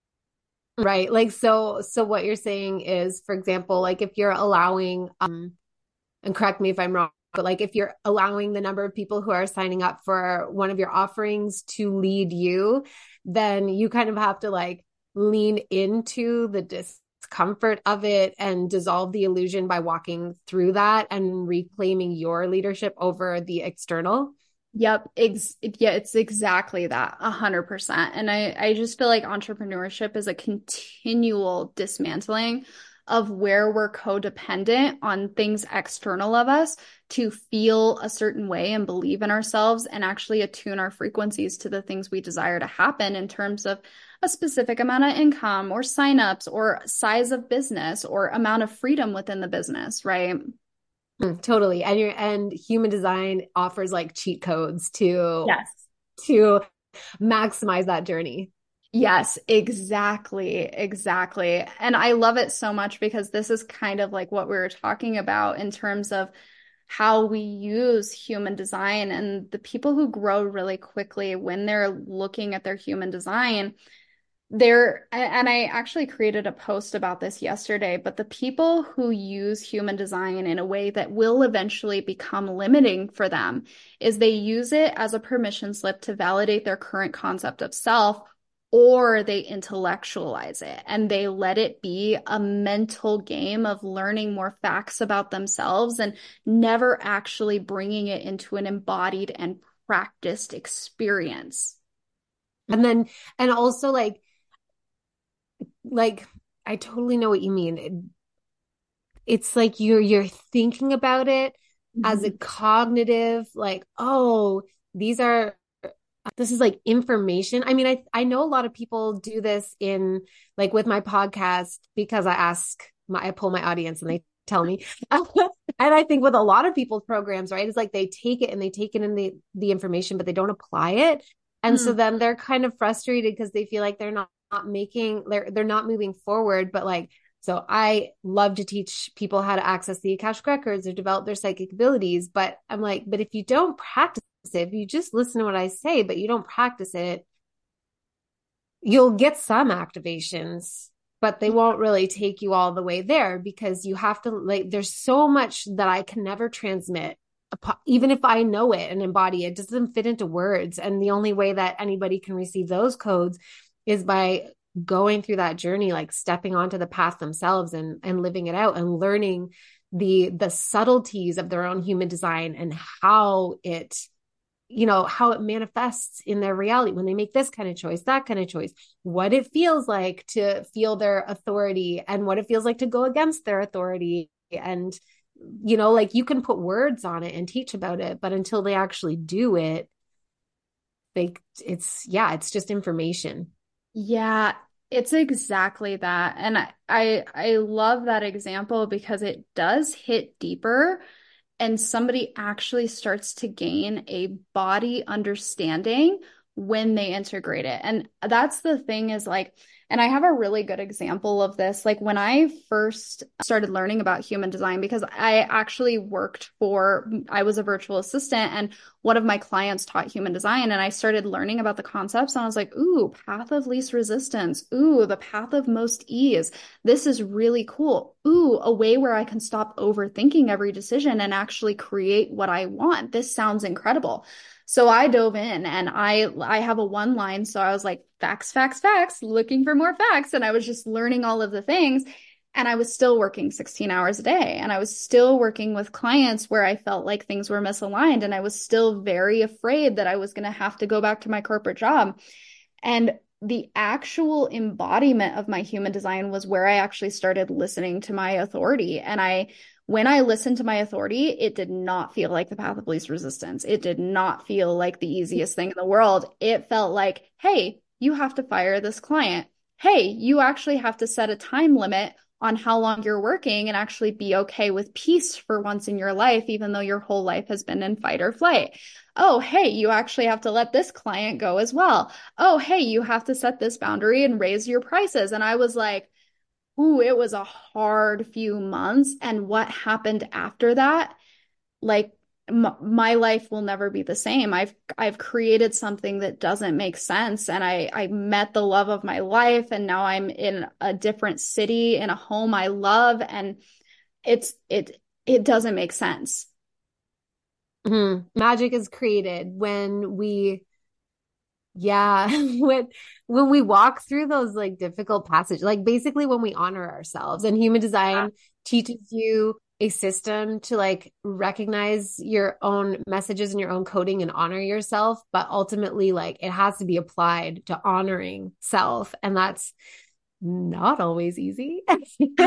Right. Like, so what you're saying is, for example, like if you're allowing, and correct me if I'm wrong, but like if you're allowing the number of people who are signing up for one of your offerings to lead you, then you kind of have to like lean into the discomfort of it and dissolve the illusion by walking through that and reclaiming your leadership over the external. Yep. Yeah, it's exactly that, 100%. And I just feel like entrepreneurship is a continual dismantling of where we're codependent on things external of us to feel a certain way and believe in ourselves and actually attune our frequencies to the things we desire to happen in terms of a specific amount of income or signups or size of business or amount of freedom within the business, right? Totally. And human design offers like cheat codes Yes. to maximize that journey. Yes, exactly. Exactly. And I love it so much because this is kind of like what we were talking about in terms of how we use human design, and the people who grow really quickly when they're looking at their human design. And I actually created a post about this yesterday, but the people who use human design in a way that will eventually become limiting for them is they use it as a permission slip to validate their current concept of self, or they intellectualize it and they let it be a mental game of learning more facts about themselves and never actually bringing it into an embodied and practiced experience. And also like I totally know what you mean. It's like you're thinking about it as a cognitive, like, oh, this is like information. I mean, I know a lot of people do this in like with my podcast because I pull my audience and they tell me. And I think with a lot of people's programs, right, it's like they take it in the information, but they don't apply it. And so then they're kind of frustrated because they feel like they're not moving forward. But like, so I love to teach people how to access the Akashic records or develop their psychic abilities. But I'm like, but if you don't practice it, if you just listen to what I say, but you don't practice it, you'll get some activations, but they won't really take you all the way there because you have to like, there's so much that I can never transmit. Even if I know it and embody it, doesn't fit into words. And the only way that anybody can receive those codes is by going through that journey, like stepping onto the path themselves and living it out and learning the subtleties of their own human design and how it manifests in their reality when they make this kind of choice, that kind of choice, what it feels like to feel their authority and what it feels like to go against their authority. And like you can put words on it and teach about it, but until they actually do it, it's just information. Yeah, it's exactly that. And I love that example because it does hit deeper and somebody actually starts to gain a body understanding when they integrate it. And that's the thing is like, and I have a really good example of this. Like when I first started learning about human design, because I actually I was a virtual assistant and one of my clients taught human design and I started learning about the concepts and I was like, ooh, path of least resistance. Ooh, the path of most ease. This is really cool. Ooh, a way where I can stop overthinking every decision and actually create what I want. This sounds incredible. So I dove in and I have a one line. So I was like, facts, facts, facts, looking for more facts. And I was just learning all of the things. And I was still working 16 hours a day. And I was still working with clients where I felt like things were misaligned. And I was still very afraid that I was going to have to go back to my corporate job. And the actual embodiment of my human design was where I actually started listening to my authority. And when I listened to my authority, it did not feel like the path of least resistance. It did not feel like the easiest thing in the world. It felt like, hey, you have to fire this client. Hey, you actually have to set a time limit on how long you're working and actually be okay with peace for once in your life, even though your whole life has been in fight or flight. Oh, hey, you actually have to let this client go as well. Oh, hey, you have to set this boundary and raise your prices. And I was like, ooh, it was a hard few months. And what happened after that, like my life will never be the same. I've created something that doesn't make sense. And I met the love of my life. And now I'm in a different city, in a home I love. And it doesn't make sense. Magic is created when we, yeah, when we walk through those like difficult passages, like basically when we honor ourselves. And human design teaches you a system to like recognize your own messages and your own coding and honor yourself. But ultimately, like it has to be applied to honoring self. And that's not always easy. And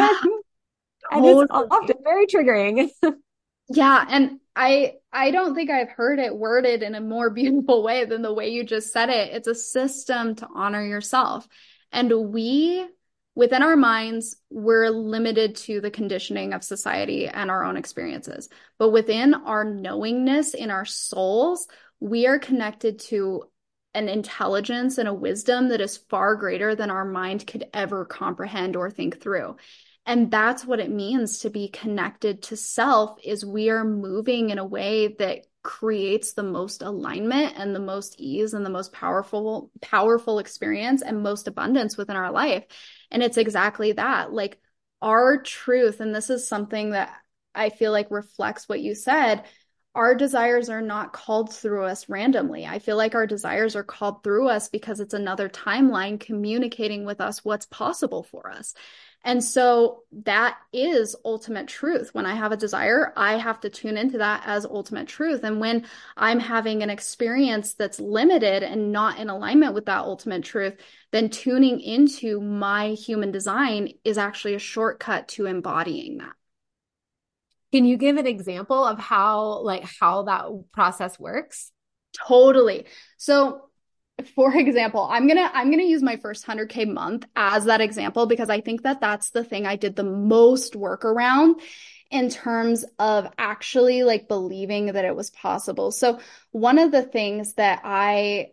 it's often very triggering. Yeah. And I don't think I've heard it worded in a more beautiful way than the way you just said it. It's a system to honor yourself. And within our minds, we're limited to the conditioning of society and our own experiences. But within our knowingness in our souls, we are connected to an intelligence and a wisdom that is far greater than our mind could ever comprehend or think through. And that's what it means to be connected to self, is we are moving in a way that creates the most alignment and the most ease and the most powerful experience and most abundance within our life. And it's exactly that, like our truth. And this is something that I feel like reflects what you said. Our desires are not called through us randomly. I feel like our desires are called through us because it's another timeline communicating with us what's possible for us. And so that is ultimate truth. When I have a desire, I have to tune into that as ultimate truth. And when I'm having an experience that's limited and not in alignment with that ultimate truth, then tuning into my human design is actually a shortcut to embodying that. Can you give an example of how that process works? Totally. So for example, I'm gonna use my first 100K month as that example, because I think that that's the thing I did the most work around in terms of actually like believing that it was possible. So one of the things that I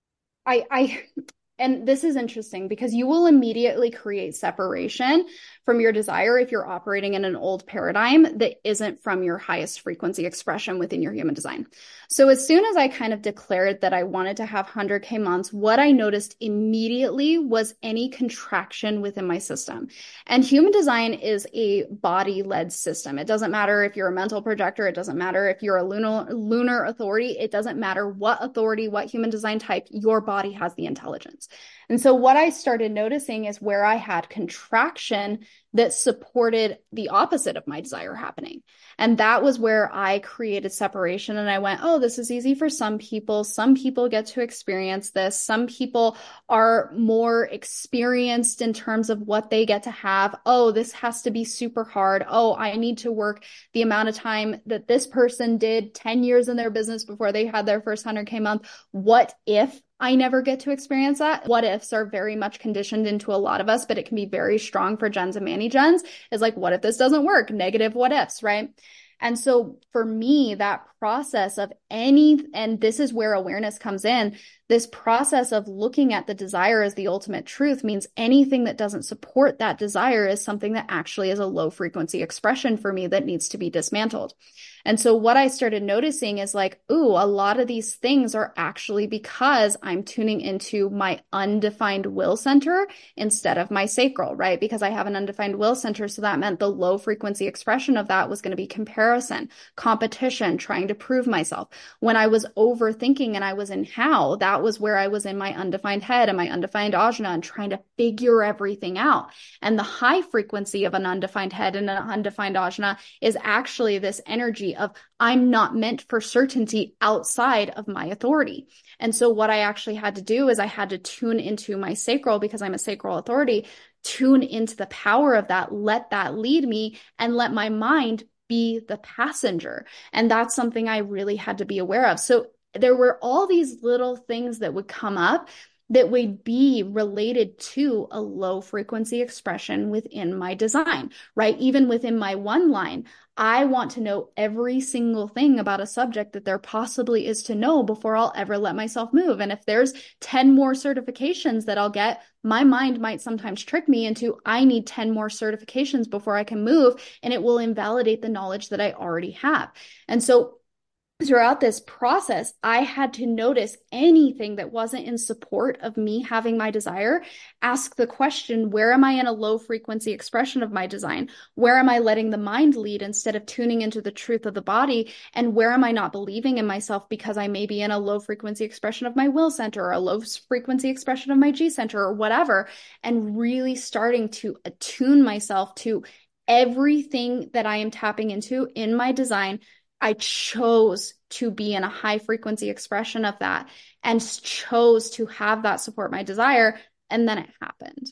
and this is interesting because you will immediately create separation from your desire if you're operating in an old paradigm that isn't from your highest frequency expression within your human design. So as soon as I kind of declared that I wanted to have 100K months, what I noticed immediately was any contraction within my system. And human design is a body-led system. It doesn't matter if you're a mental projector. It doesn't matter if you're a lunar authority. It doesn't matter what authority, what human design type, your body has the intelligence. And so what I started noticing is where I had contraction that supported the opposite of my desire happening. And that was where I created separation. And I went, oh, this is easy for some people. Some people get to experience this. Some people are more experienced in terms of what they get to have. Oh, this has to be super hard. Oh, I need to work the amount of time that this person did 10 years in their business before they had their first 100K month. What if I never get to experience that? What ifs are very much conditioned into a lot of us, but it can be very strong for gens and mani gens. Is like, what if this doesn't work? Negative what ifs, right? And so for me, that process of and this is where awareness comes in, this process of looking at the desire as the ultimate truth means anything that doesn't support that desire is something that actually is a low frequency expression for me that needs to be dismantled. And so what I started noticing is like, ooh, a lot of these things are actually because I'm tuning into my undefined will center instead of my sacral, right? Because I have an undefined will center. So that meant the low frequency expression of that was going to be comparable comparison, competition, trying to prove myself. When I was overthinking and I was in how, that was where I was in my undefined head and my undefined ajna and trying to figure everything out. And the high frequency of an undefined head and an undefined ajna is actually this energy of I'm not meant for certainty outside of my authority. And so what I actually had to do is I had to tune into my sacral, because I'm a sacral authority, tune into the power of that, let that lead me, and let my mind be the passenger. And that's something I really had to be aware of. So there were all these little things that would come up that would be related to a low frequency expression within my design, right? Even within my one line, I want to know every single thing about a subject that there possibly is to know before I'll ever let myself move. And if there's 10 more certifications that I'll get, my mind might sometimes trick me into, I need 10 more certifications before I can move, and it will invalidate the knowledge that I already have. And so throughout this process, I had to notice anything that wasn't in support of me having my desire, ask the question, where am I in a low frequency expression of my design? Where am I letting the mind lead instead of tuning into the truth of the body? And where am I not believing in myself because I may be in a low frequency expression of my will center or a low frequency expression of my G center or whatever? And really starting to attune myself to everything that I am tapping into in my design. I chose to be in a high frequency expression of that and chose to have that support my desire. And then it happened.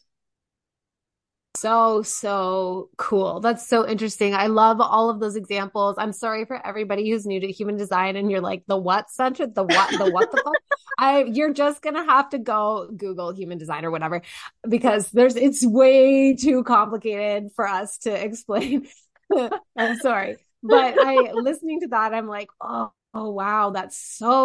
So cool. That's so interesting. I love all of those examples. I'm sorry for everybody who's new to human design and you're like, the what center? The what the fuck? You're just going to have to go Google human design or whatever, because it's way too complicated for us to explain. I'm sorry. But listening to that, I'm like, oh wow, that's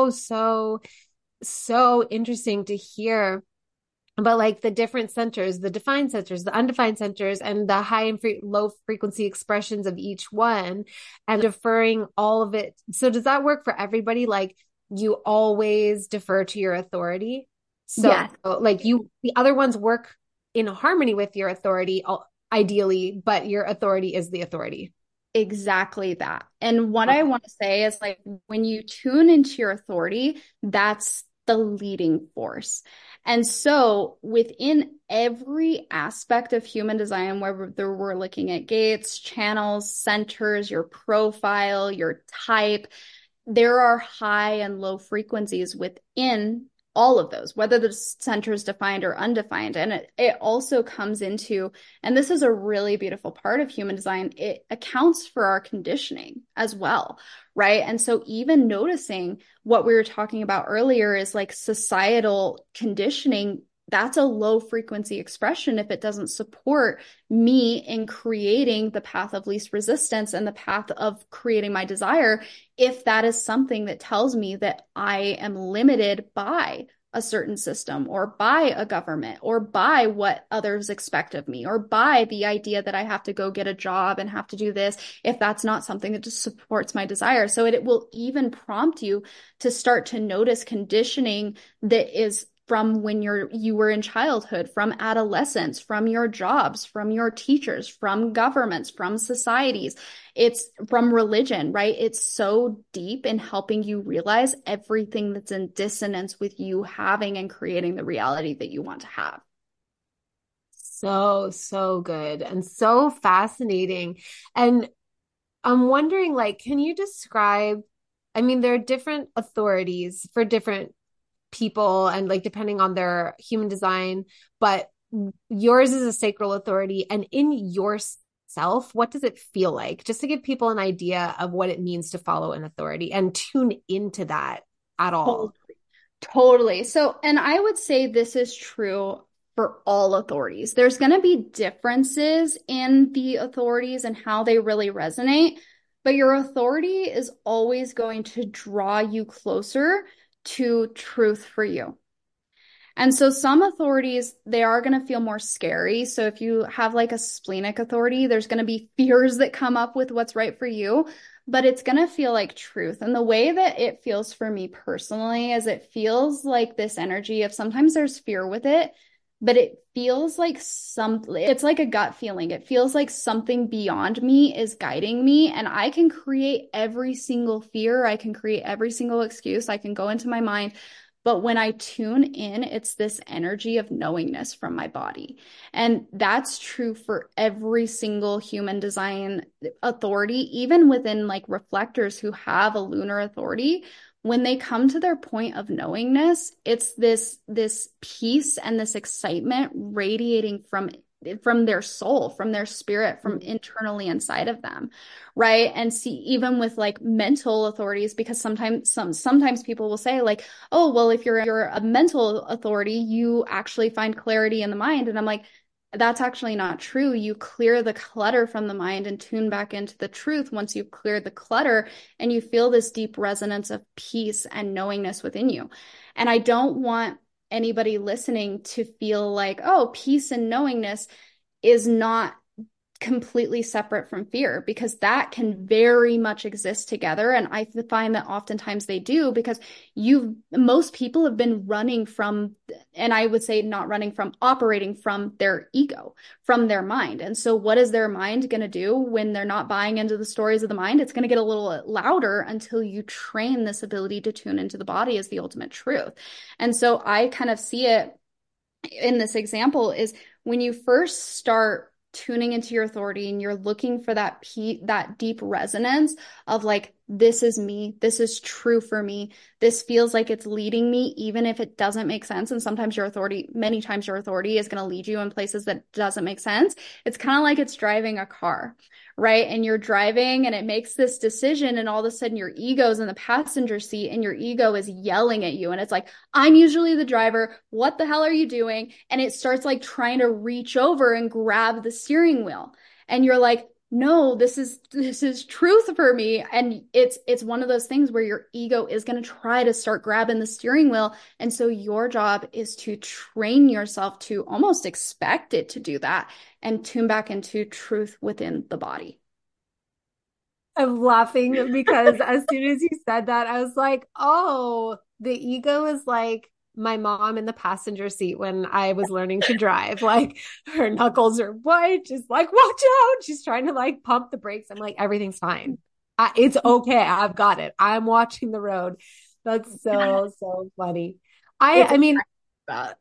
so interesting to hear about, like, the different centers, the defined centers, the undefined centers, and the high and low frequency expressions of each one, and deferring all of it. So does that work for everybody? Like, you always defer to your authority? So yes. Like the other ones work in harmony with your authority, ideally, but your authority is the authority. Exactly that. And what I want to say is, like, when you tune into your authority, that's the leading force. And so within every aspect of human design, whether we're looking at gates, channels, centers, your profile, your type, there are high and low frequencies within all of those, whether the center is defined or undefined. And it also comes into, and this is a really beautiful part of human design, it accounts for our conditioning as well, right? And so even noticing what we were talking about earlier is like societal conditioning, that's a low frequency expression if it doesn't support me in creating the path of least resistance and the path of creating my desire. If that is something that tells me that I am limited by a certain system or by a government or by what others expect of me or by the idea that I have to go get a job and have to do this, if that's not something that just supports my desire. So it will even prompt you to start to notice conditioning that is from when you were in childhood, from adolescence, from your jobs, from your teachers, from governments, from societies. It's from religion, right? It's so deep in helping you realize everything that's in dissonance with you having and creating the reality that you want to have. So good and so fascinating. And I'm wondering, like, can you describe, I mean, there are different authorities for different people and, like, depending on their human design, but yours is a sacral authority. And in yourself, what does it feel like? Just to give people an idea of what it means to follow an authority and tune into that at all. Totally. So, and I would say this is true for all authorities. There's going to be differences in the authorities and how they really resonate, but your authority is always going to draw you closer to truth for you. And so some authorities, they are going to feel more scary. So if you have like a splenic authority, there's going to be fears that come up with what's right for you, but it's going to feel like truth. And the way that it feels for me personally is it feels like this energy of sometimes there's fear with it, but it feels like it's like a gut feeling. It feels like something beyond me is guiding me, and I can create every single fear. I can create every single excuse. I can go into my mind. But when I tune in, it's this energy of knowingness from my body. And that's true for every single human design authority, even within like reflectors who have a lunar authority. When they come to their point of knowingness, it's this peace and this excitement radiating from their soul, from their spirit, from internally inside of them, right? And see, even with like mental authorities, because sometimes people will say like, oh, well, if you're a mental authority, you actually find clarity in the mind. And I'm like, that's actually not true. You clear the clutter from the mind and tune back into the truth once you've cleared the clutter, and you feel this deep resonance of peace and knowingness within you. And I don't want anybody listening to feel like, oh, peace and knowingness is not completely separate from fear, because that can very much exist together. And I find that oftentimes they do, because most people have been running from, and I would say not running from, operating from their ego, from their mind. And so what is their mind going to do when they're not buying into the stories of the mind? It's going to get a little louder until you train this ability to tune into the body as the ultimate truth. And so I kind of see it in this example is when you first start tuning into your authority and you're looking for that deep resonance of like, this is me, this is true for me, this feels like it's leading me, even if it doesn't make sense. And sometimes many times your authority is going to lead you in places that doesn't make sense. It's kind of like it's driving a car, right? And you're driving and it makes this decision, and all of a sudden your ego's in the passenger seat and your ego is yelling at you. And it's like, I'm usually the driver. What the hell are you doing? And it starts like trying to reach over and grab the steering wheel. And you're like, no, this is truth for me. And it's one of those things where your ego is going to try to start grabbing the steering wheel. And so your job is to train yourself to almost expect it to do that and tune back into truth within the body. I'm laughing because as soon as you said that, I was like, oh, the ego is like my mom in the passenger seat when I was learning to drive. Like her knuckles are white, just like, watch out. She's trying to like pump the brakes. I'm like, everything's fine. It's okay. I've got it. I'm watching the road. That's so funny. I mean, I,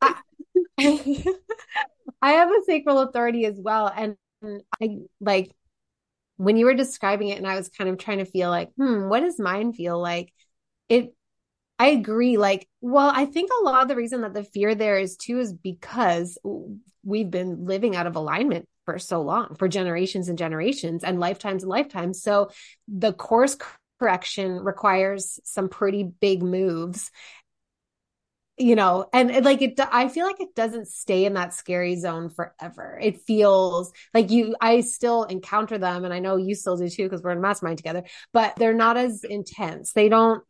I have a sacral authority as well. And I like, when you were describing it and I was kind of trying to feel like, what does mine feel like? I agree. Like, well, I think a lot of the reason that the fear there is too is because we've been living out of alignment for so long, for generations and generations and lifetimes and lifetimes. So the course correction requires some pretty big moves, and like I feel like it doesn't stay in that scary zone forever. It feels like I still encounter them, and I know you still do too, because we're in a mastermind together, but they're not as intense. They don't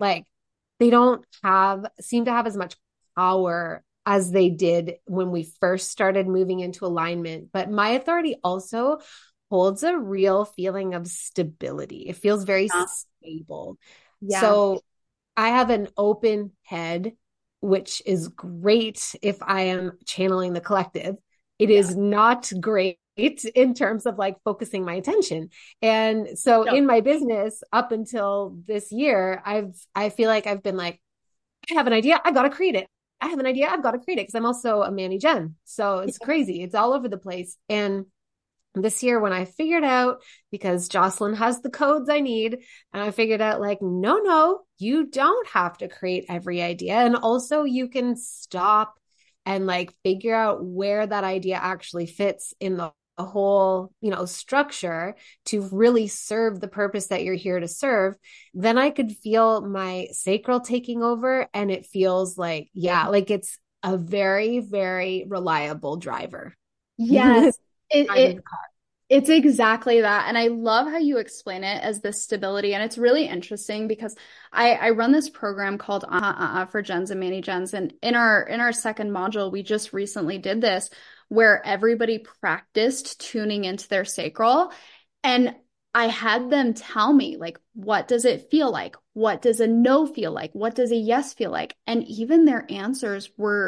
seem to have as much power as they did when we first started moving into alignment. But my authority also holds a real feeling of stability. It feels very stable. Yeah. So I have an open head, which is great if I am channeling the collective. It is not great in terms of like focusing my attention. And so in my business up until this year, I feel like I've been like, I have an idea, I got to create it. I have an idea, I've got to create it, because I'm also a Manny Gen. So it's crazy. It's all over the place. And this year when I figured out, because Jocelyn has the codes I need, and I figured out like, no, you don't have to create every idea. And also you can stop and like figure out where that idea actually fits in the whole, structure to really serve the purpose that you're here to serve. Then I could feel my sacral taking over, and it feels like, like it's a very, very reliable driver. Yes. It's exactly that. And I love how you explain it as the stability. And it's really interesting because I run this program called for Gens and Manny Gens. And in our second module, we just recently did this where everybody practiced tuning into their sacral. And I had them tell me, like, what does it feel like? What does a no feel like? What does a yes feel like? And even their answers were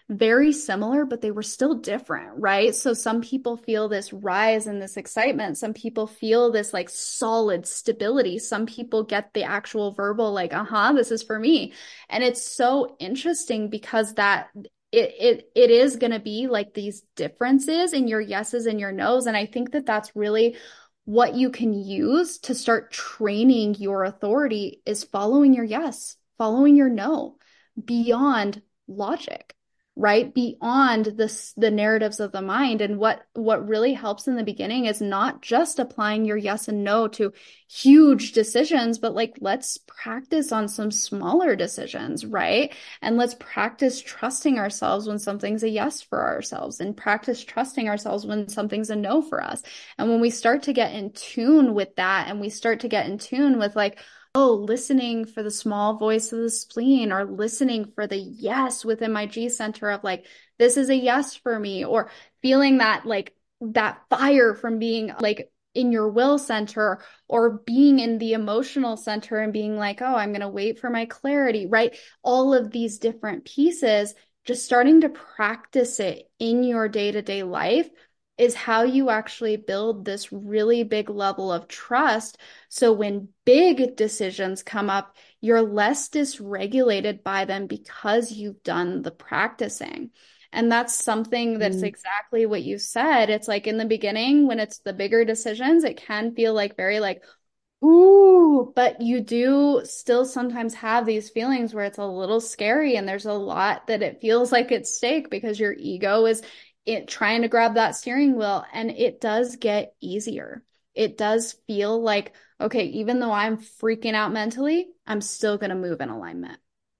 very similar, but they were still different, right? So some people feel this rise and this excitement. Some people feel this like solid stability. Some people get the actual verbal, like, this is for me. And it's so interesting because it is going to be like these differences in your yeses and your nos. And I think that that's really what you can use to start training your authority is following your yes, following your no, beyond logic, right? Beyond the narratives of the mind. And what really helps in the beginning is not just applying your yes and no to huge decisions, but like, let's practice on some smaller decisions, right? And let's practice trusting ourselves when something's a yes for ourselves, and practice trusting ourselves when something's a no for us. And when we start to get in tune with that, and we start to get in tune with like, oh, listening for the small voice of the spleen, or listening for the yes within my G center of like, this is a yes for me, or feeling that like that fire from being like in your will center, or being in the emotional center and being like, oh, I'm going to wait for my clarity, right? All of these different pieces, just starting to practice it in your day-to-day life is how you actually build this really big level of trust. So when big decisions come up, you're less dysregulated by them because you've done the practicing. And that's something that's exactly what you said. It's like in the beginning, when it's the bigger decisions, it can feel like very like, ooh, but you do still sometimes have these feelings where it's a little scary and there's a lot that it feels like at stake because your ego is trying to grab that steering wheel, and it does get easier. It does feel like, okay, even though I'm freaking out mentally, I'm still going to move in alignment.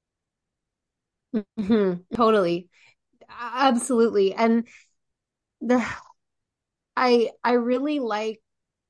Totally. Absolutely. And the I really like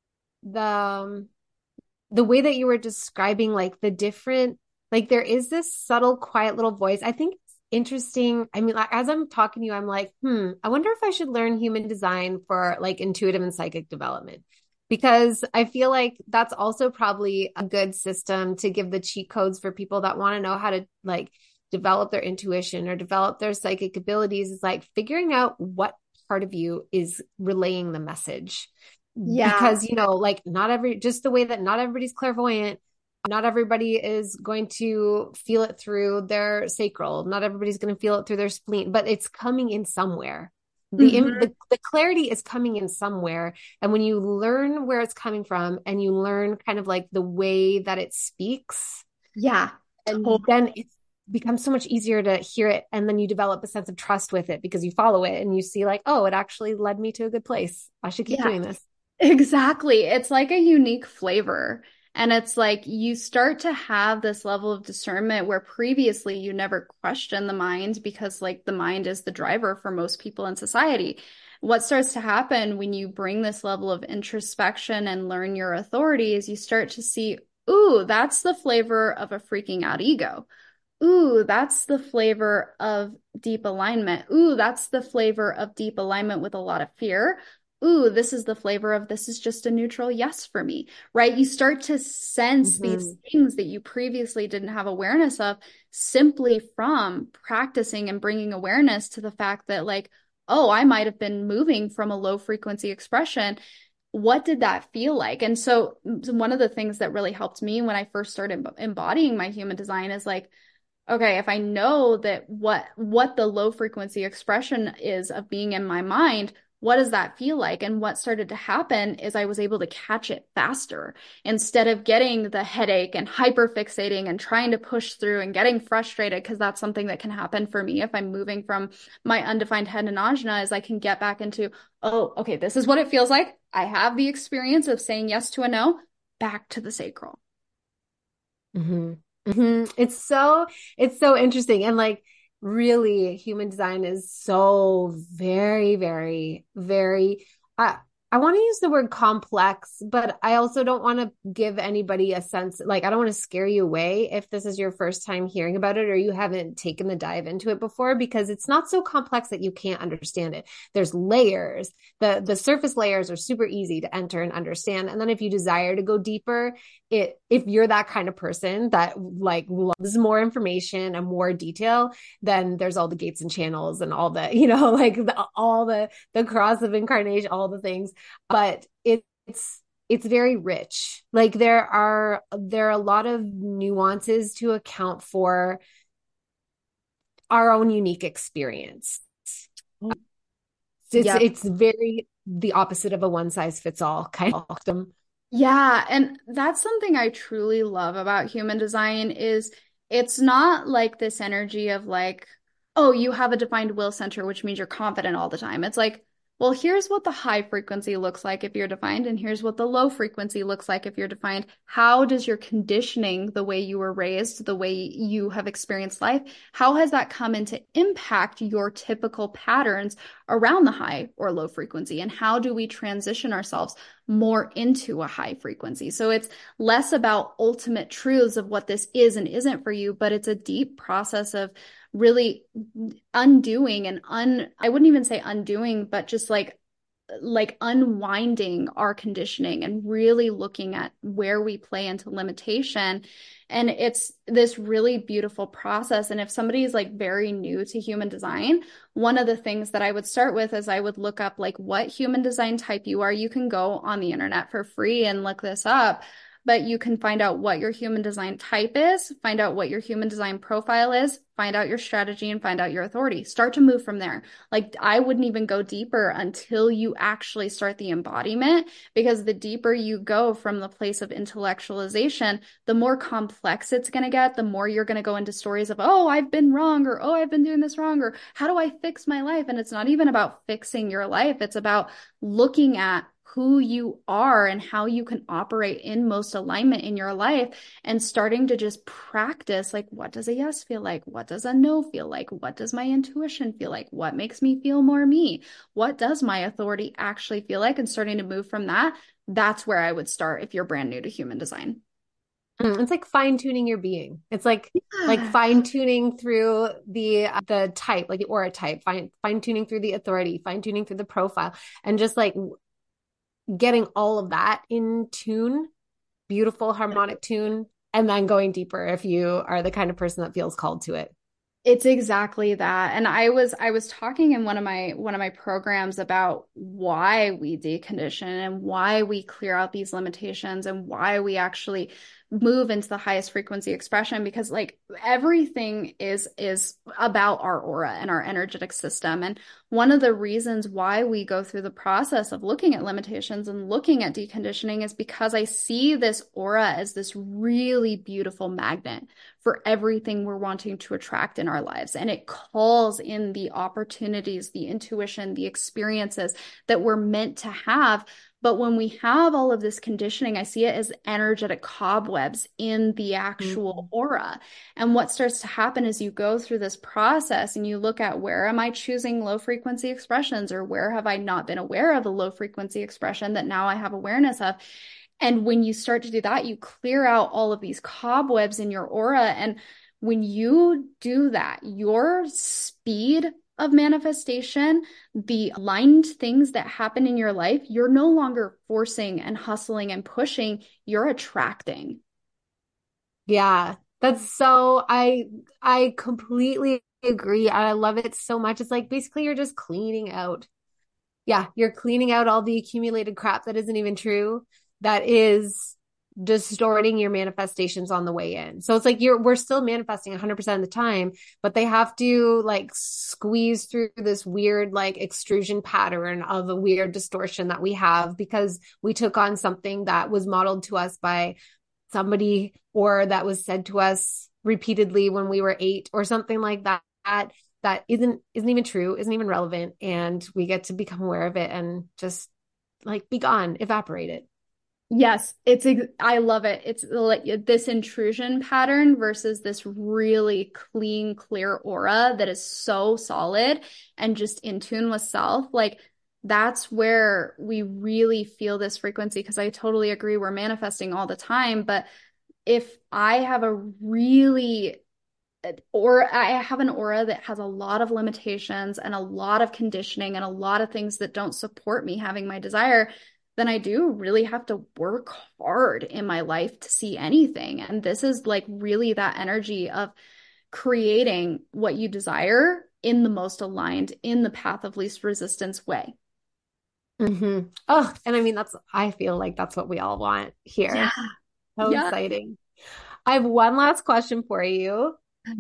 the way that you were describing like the different, like there is this subtle quiet little voice. I think it's interesting. I mean, like, as I'm talking to you, I'm like, I wonder if I should learn human design for like intuitive and psychic development, because I feel like that's also probably a good system to give the cheat codes for people that want to know how to like develop their intuition or develop their psychic abilities, is like figuring out what part of you is relaying the message. Yeah. Because, like just the way that not everybody's clairvoyant, not everybody is going to feel it through their sacral, not everybody's going to feel it through their spleen, but it's coming in somewhere. The clarity is coming in somewhere. And when you learn where it's coming from and you learn kind of like the way that it speaks, yeah, and then it becomes so much easier to hear it. And then you develop a sense of trust with it because you follow it and you see like, oh, it actually led me to a good place. I should keep doing this. Exactly. It's like a unique flavor. And it's like you start to have this level of discernment where previously you never questioned the mind, because like the mind is the driver for most people in society. What starts to happen when you bring this level of introspection and learn your authority is you start to see, ooh, that's the flavor of a freaking out ego. Ooh, that's the flavor of deep alignment. Ooh, that's the flavor of deep alignment with a lot of fear. Ooh, this is the flavor of this is just a neutral yes for me, right? You start to sense these things that you previously didn't have awareness of, simply from practicing and bringing awareness to the fact that like, oh, I might have been moving from a low frequency expression. What did that feel like? And so one of the things that really helped me when I first started embodying my human design is like, okay, if I know that what the low frequency expression is of being in my mind, what does that feel like? And what started to happen is I was able to catch it faster instead of getting the headache and hyperfixating and trying to push through and getting frustrated, because that's something that can happen for me if I'm moving from my undefined head and ajna, is I can get back into, oh, okay, this is what it feels like. I have the experience of saying yes to a no, back to the sacral. It's so interesting. And like, really, human design is so very, very, very, I want to use the word complex, but I also don't want to give anybody a sense, like, I don't want to scare you away if this is your first time hearing about it or you haven't taken the dive into it before, because it's not so complex that you can't understand it. There's layers. The surface layers are super easy to enter and understand. And then if you desire to go deeper, if you're that kind of person that like loves more information and more detail, then there's all the gates and channels and all the, like all the cross of incarnation, all the things. But it's very rich. Like there are a lot of nuances to account for our own unique experience. It's very the opposite of a one size fits all kind of system. Yeah, and that's something I truly love about human design is it's not like this energy of like, oh, you have a defined will center, which means you're confident all the time. It's like, well, here's what the high frequency looks like if you're defined, and here's what the low frequency looks like if you're defined. How does your conditioning, the way you were raised, the way you have experienced life, how has that come into impact your typical patterns around the high or low frequency? And how do we transition ourselves more into a high frequency? So it's less about ultimate truths of what this is and isn't for you, but it's a deep process of really undoing and I wouldn't even say undoing, but just like unwinding our conditioning and really looking at where we play into limitation. And it's this really beautiful process. And if somebody is like very new to human design, one of the things that I would start with is I would look up like what human design type you are. You can go on the internet for free and look this up, but you can find out what your human design type is, find out what your human design profile is, find out your strategy, and find out your authority. Start to move from there. Like I wouldn't even go deeper until you actually start the embodiment, because the deeper you go from the place of intellectualization, the more complex it's going to get, the more you're going to go into stories of, oh, I've been wrong, or oh, I've been doing this wrong, or how do I fix my life? And it's not even about fixing your life. It's about looking at who you are and how you can operate in most alignment in your life and starting to just practice, like, what does a yes feel like? What does a no feel like? What does my intuition feel like? What makes me feel more me? What does my authority actually feel like? And starting to move from that, that's where I would start if you're brand new to human design. It's like fine tuning your being. It's like fine tuning through the type, like the aura type, fine tuning through the authority, fine tuning through the profile, and just like getting all of that in tune, beautiful harmonic tune, and then going deeper if you are the kind of person that feels called to it. It's exactly that. And I was talking in one of my programs about why we decondition and why we clear out these limitations and why we actually move into the highest frequency expression, because like everything is about our aura and our energetic system. And one of the reasons why we go through the process of looking at limitations and looking at deconditioning is because I see this aura as this really beautiful magnet for everything we're wanting to attract in our lives. And it calls in the opportunities, the intuition, the experiences that we're meant to have. But when we have all of this conditioning, I see it as energetic cobwebs in the actual aura. And what starts to happen is you go through this process and you look at, where am I choosing low frequency expressions, or where have I not been aware of a low frequency expression that now I have awareness of? And when you start to do that, you clear out all of these cobwebs in your aura. And when you do that, your speed of manifestation, the aligned things that happen in your life, you're no longer forcing and hustling and pushing, you're attracting. Yeah, that's so, I completely agree. I love it so much. It's like basically you're just cleaning out. Yeah, you're cleaning out all the accumulated crap that isn't even true, that is distorting your manifestations on the way in. So it's like we're still manifesting 100% of the time, but they have to like squeeze through this weird like extrusion pattern of a weird distortion that we have because we took on something that was modeled to us by somebody, or that was said to us repeatedly when we were 8 or something like that, that isn't even true, isn't even relevant. And we get to become aware of it and just like be gone, evaporate it. Yes, I love it. It's like this intrusion pattern versus this really clean, clear aura that is so solid and just in tune with self. Like that's where we really feel this frequency. Because I totally agree, we're manifesting all the time. But if I have a really or I have an aura that has a lot of limitations and a lot of conditioning and a lot of things that don't support me having my desire, then I do really have to work hard in my life to see anything. And this is like really that energy of creating what you desire in the most aligned, in the path of least resistance way. Mm-hmm. Oh, and I mean, I feel like that's what we all want here. Yeah. So Yeah. exciting. I have one last question for you.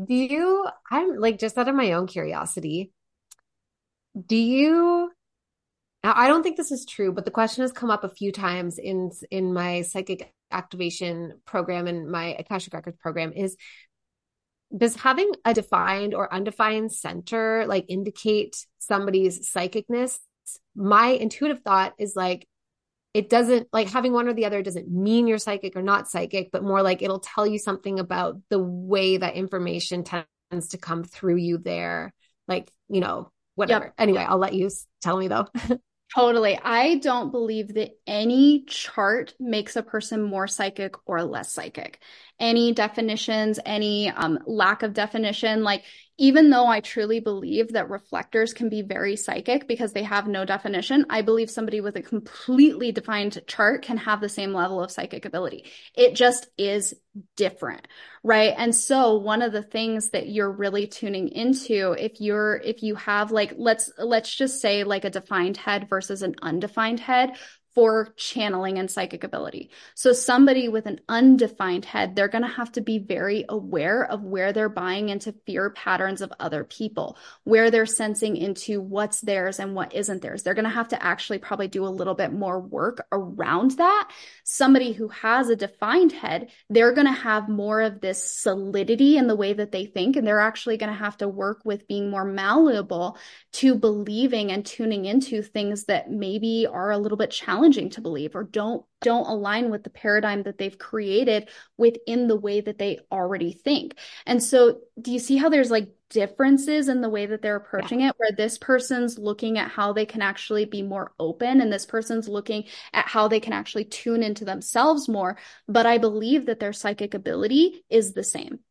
I'm like, just out of my own curiosity, do you, now I don't think this is true, but the question has come up a few times in my psychic activation program and my Akashic Records program is, does having a defined or undefined center like indicate somebody's psychicness? My intuitive thought is like, it doesn't, like having one or the other doesn't mean you're psychic or not psychic, but more like it'll tell you something about the way that information tends to come through you there. Like, whatever. Yep. Anyway, I'll let you tell me though. Totally. I don't believe that any chart makes a person more psychic or less psychic. Any definitions, any lack of definition, like even though I truly believe that reflectors can be very psychic because they have no definition, I believe somebody with a completely defined chart can have the same level of psychic ability. It just is different, right? And so one of the things that you're really tuning into, if you have like, let's just say like a defined head versus an undefined head for channeling and psychic ability. So somebody with an undefined head, they're going to have to be very aware of where they're buying into fear patterns of other people, where they're sensing into what's theirs and what isn't theirs. They're going to have to actually probably do a little bit more work around that. Somebody who has a defined head, they're going to have more of this solidity in the way that they think, and they're actually going to have to work with being more malleable to believing and tuning into things that maybe are a little bit challenging to believe or don't align with the paradigm that they've created within the way that they already think. And so do you see how there's like differences in the way that they're approaching it, where this person's looking at how they can actually be more open and this person's looking at how they can actually tune into themselves more, but I believe that their psychic ability is the same.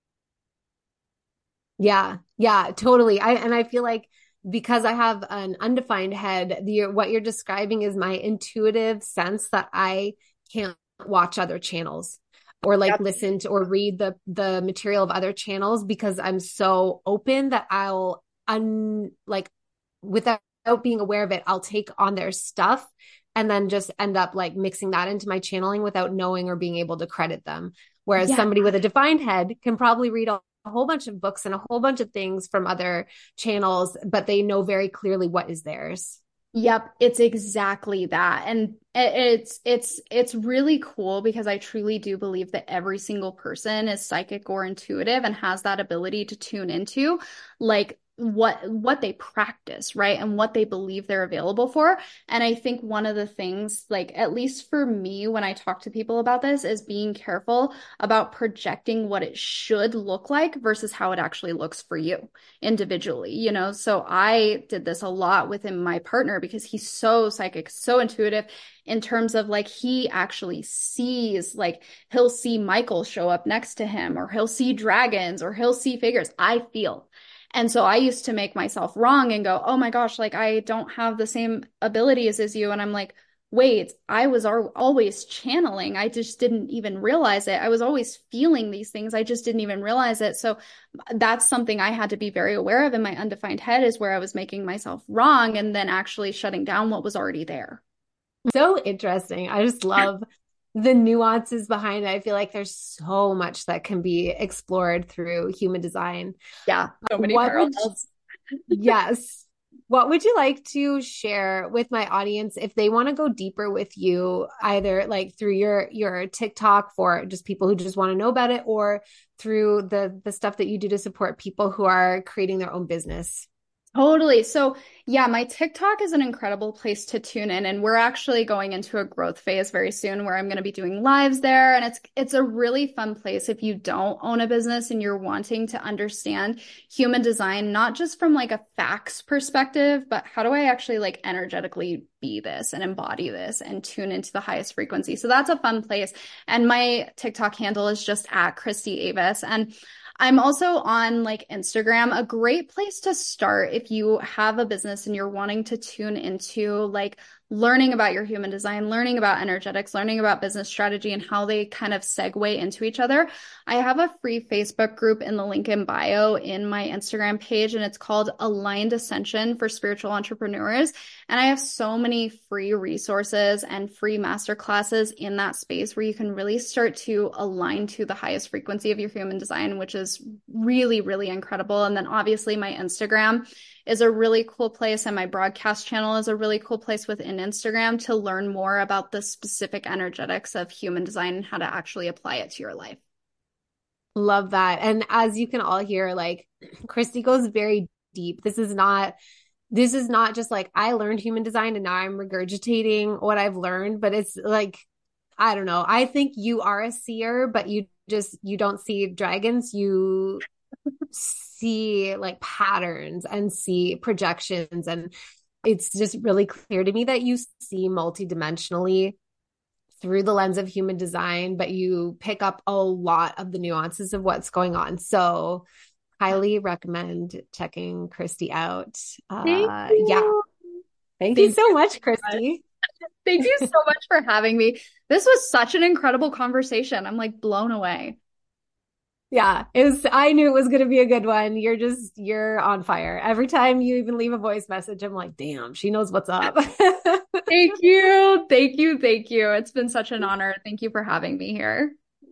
Yeah, totally. I feel like because I have an undefined head, what you're describing is my intuitive sense that I can't watch other channels or like listen to or read the material of other channels because I'm so open that I'll without being aware of it, I'll take on their stuff and then just end up like mixing that into my channeling without knowing or being able to credit them. Whereas somebody with a defined head can probably read a whole bunch of books and a whole bunch of things from other channels, but they know very clearly what is theirs. Yep, it's exactly that. And it's really cool because I truly do believe that every single person is psychic or intuitive and has that ability to tune into like what they practice, right? And what they believe they're available for. And I think one of the things, like at least for me, when I talk to people about this, is being careful about projecting what it should look like versus how it actually looks for you individually, So I did this a lot within my partner because he's so psychic, so intuitive in terms of like he actually sees, like he'll see Michael show up next to him, or he'll see dragons, or he'll see figures. I feel. And so I used to make myself wrong and go, oh my gosh, like I don't have the same abilities as you. And I'm like, wait, I was always channeling. I just didn't even realize it. I was always feeling these things. I just didn't even realize it. So that's something I had to be very aware of in my undefined head, is where I was making myself wrong and then actually shutting down what was already there. So interesting. I just love the nuances behind it. I feel like there's so much that can be explored through human design. Yeah, so many parallels. Yes. What would you like to share with my audience if they want to go deeper with you, either like through your TikTok for just people who just want to know about it, or through the stuff that you do to support people who are creating their own business? Totally. So, yeah, my TikTok is an incredible place to tune in, and we're actually going into a growth phase very soon where I'm going to be doing lives there, and it's a really fun place if you don't own a business and you're wanting to understand human design, not just from like a facts perspective, but how do I actually like energetically be this and embody this and tune into the highest frequency. So that's a fun place. And my TikTok handle is just at Christy Avis. And I'm also on like Instagram, a great place to start if you have a business and you're wanting to tune into like learning about your human design, learning about energetics, learning about business strategy and how they kind of segue into each other. I have a free Facebook group in the link in bio in my Instagram page, and it's called Aligned Ascension for Spiritual Entrepreneurs. And I have so many free resources and free masterclasses in that space where you can really start to align to the highest frequency of your human design, which is really, really incredible. And then obviously my Instagram is a really cool place, and my broadcast channel is a really cool place within Instagram to learn more about the specific energetics of human design and how to actually apply it to your life. Love that. And as you can all hear, like Christy goes very deep. This is not just like I learned human design and now I'm regurgitating what I've learned, but it's like, I don't know. I think you are a seer, but you don't see dragons. You see like patterns and see projections. And it's just really clear to me that you see multidimensionally through the lens of human design, but you pick up a lot of the nuances of what's going on. So highly recommend checking Christy out. Yeah. Thank you so much, Christy. Thank you so much for having me. This was such an incredible conversation. I'm like blown away. Yeah, I knew it was going to be a good one. You're on fire. Every time you even leave a voice message, I'm like, damn, she knows what's up. Thank you. Thank you. Thank you. It's been such an honor. Thank you for having me here.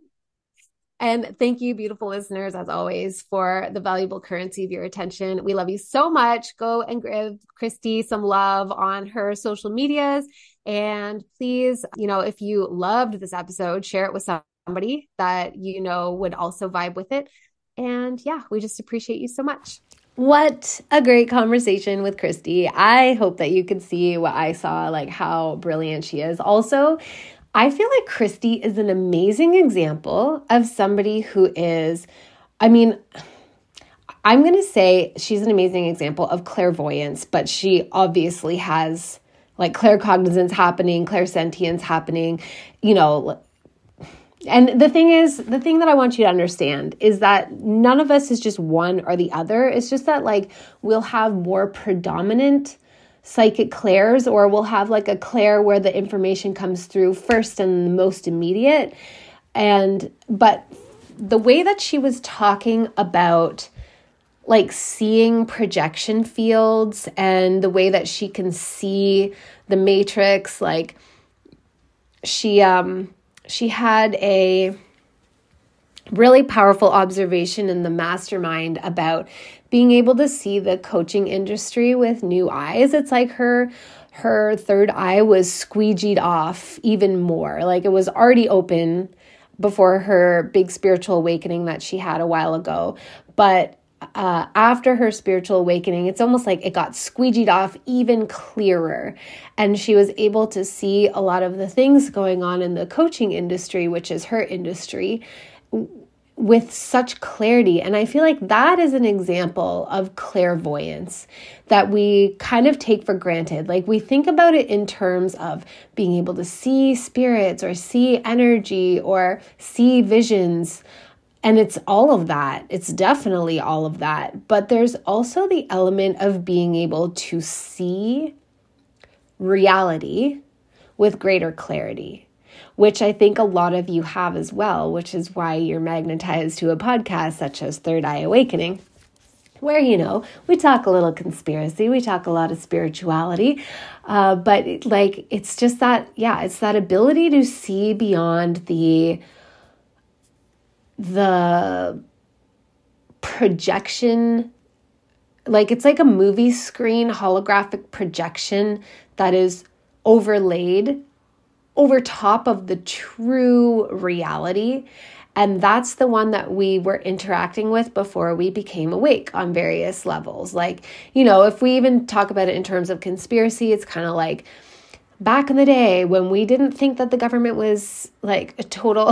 And thank you, beautiful listeners, as always, for the valuable currency of your attention. We love you so much. Go and give Christy some love on her social medias. And please, if you loved this episode, share it with somebody that you know would also vibe with it. And yeah, we just appreciate you so much. What a great conversation with Christy. I hope that you could see what I saw, like how brilliant she is. Also, I feel like Christy is an amazing example of somebody who is, I'm going to say she's an amazing example of clairvoyance, but she obviously has like claircognizance happening, clairsentience happening, and the thing that I want you to understand is that none of us is just one or the other. It's just that like we'll have more predominant psychic clairs, or we'll have like a clair where the information comes through first and most immediate. But the way that she was talking about like seeing projection fields and the way that she can see the matrix, like she had a really powerful observation in the mastermind about being able to see the coaching industry with new eyes. It's like her third eye was squeegeed off even more. Like it was already open before her big spiritual awakening that she had a while ago. But after her spiritual awakening, it's almost like it got squeegeed off even clearer. And she was able to see a lot of the things going on in the coaching industry, which is her industry, with such clarity. And I feel like that is an example of clairvoyance that we kind of take for granted. Like we think about it in terms of being able to see spirits or see energy or see visions. And it's all of that. It's definitely all of that. But there's also the element of being able to see reality with greater clarity, which I think a lot of you have as well, which is why you're magnetized to a podcast such as Third Eye Awakening, where, we talk a little conspiracy, we talk a lot of spirituality, but it's just that, it's that ability to see beyond the projection. Like it's like a movie screen holographic projection that is overlaid over top of the true reality. And that's the one that we were interacting with before we became awake on various levels. Like, if we even talk about it in terms of conspiracy, it's kind of like back in the day when we didn't think that the government was like a total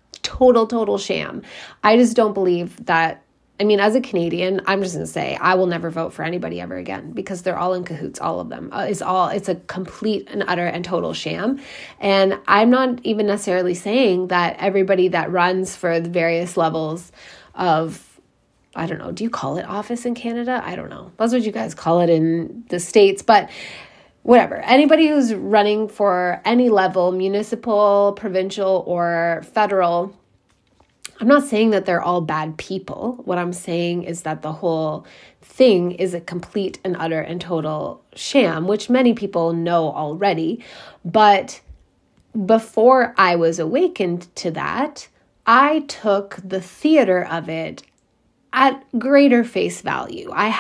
sham. I just don't believe that. I mean, as a Canadian, I'm just going to say I will never vote for anybody ever again because they're all in cahoots, all of them. It's a complete and utter and total sham. And I'm not even necessarily saying that everybody that runs for the various levels of, I don't know, do you call it office in Canada? I don't know. That's what you guys call it in the States. But whatever, anybody who's running for any level, municipal, provincial, or federal, I'm not saying that they're all bad people. What I'm saying is that the whole thing is a complete and utter and total sham, which many people know already. But before I was awakened to that, I took the theater of it at greater face value. I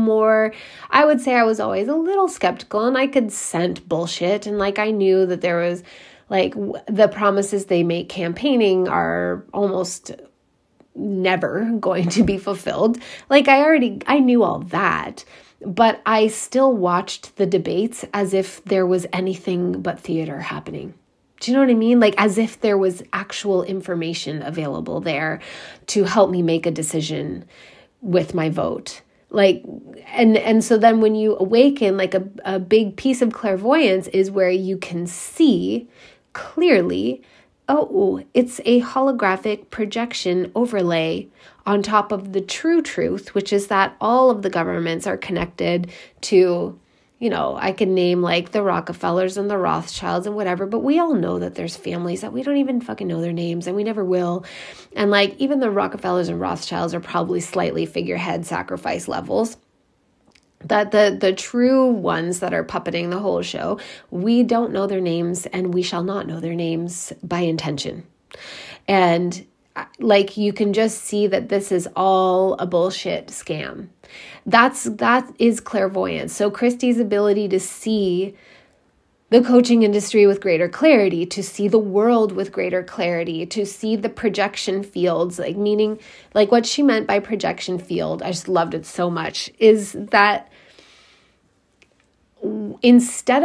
would say I was always a little skeptical, and I could scent bullshit. And I knew that there was the promises they make campaigning are almost never going to be fulfilled. I knew all that, but I still watched the debates as if there was anything but theater happening. Do you know what I mean? As if there was actual information available there to help me make a decision with my vote. And so then when you awaken, a big piece of clairvoyance is where you can see clearly, oh, it's a holographic projection overlay on top of the true truth, which is that all of the governments are connected to, I can name the Rockefellers and the Rothschilds and whatever, but we all know that there's families that we don't even fucking know their names, and we never will. And even the Rockefellers and Rothschilds are probably slightly figurehead sacrifice levels. That the true ones that are puppeting the whole show, we don't know their names, and we shall not know their names by intention. And you can just see that this is all a bullshit scam. That is clairvoyance. So Christy's ability to see the coaching industry with greater clarity, to see the world with greater clarity, to see the projection fields, meaning what she meant by projection field, I just loved it so much, is that instead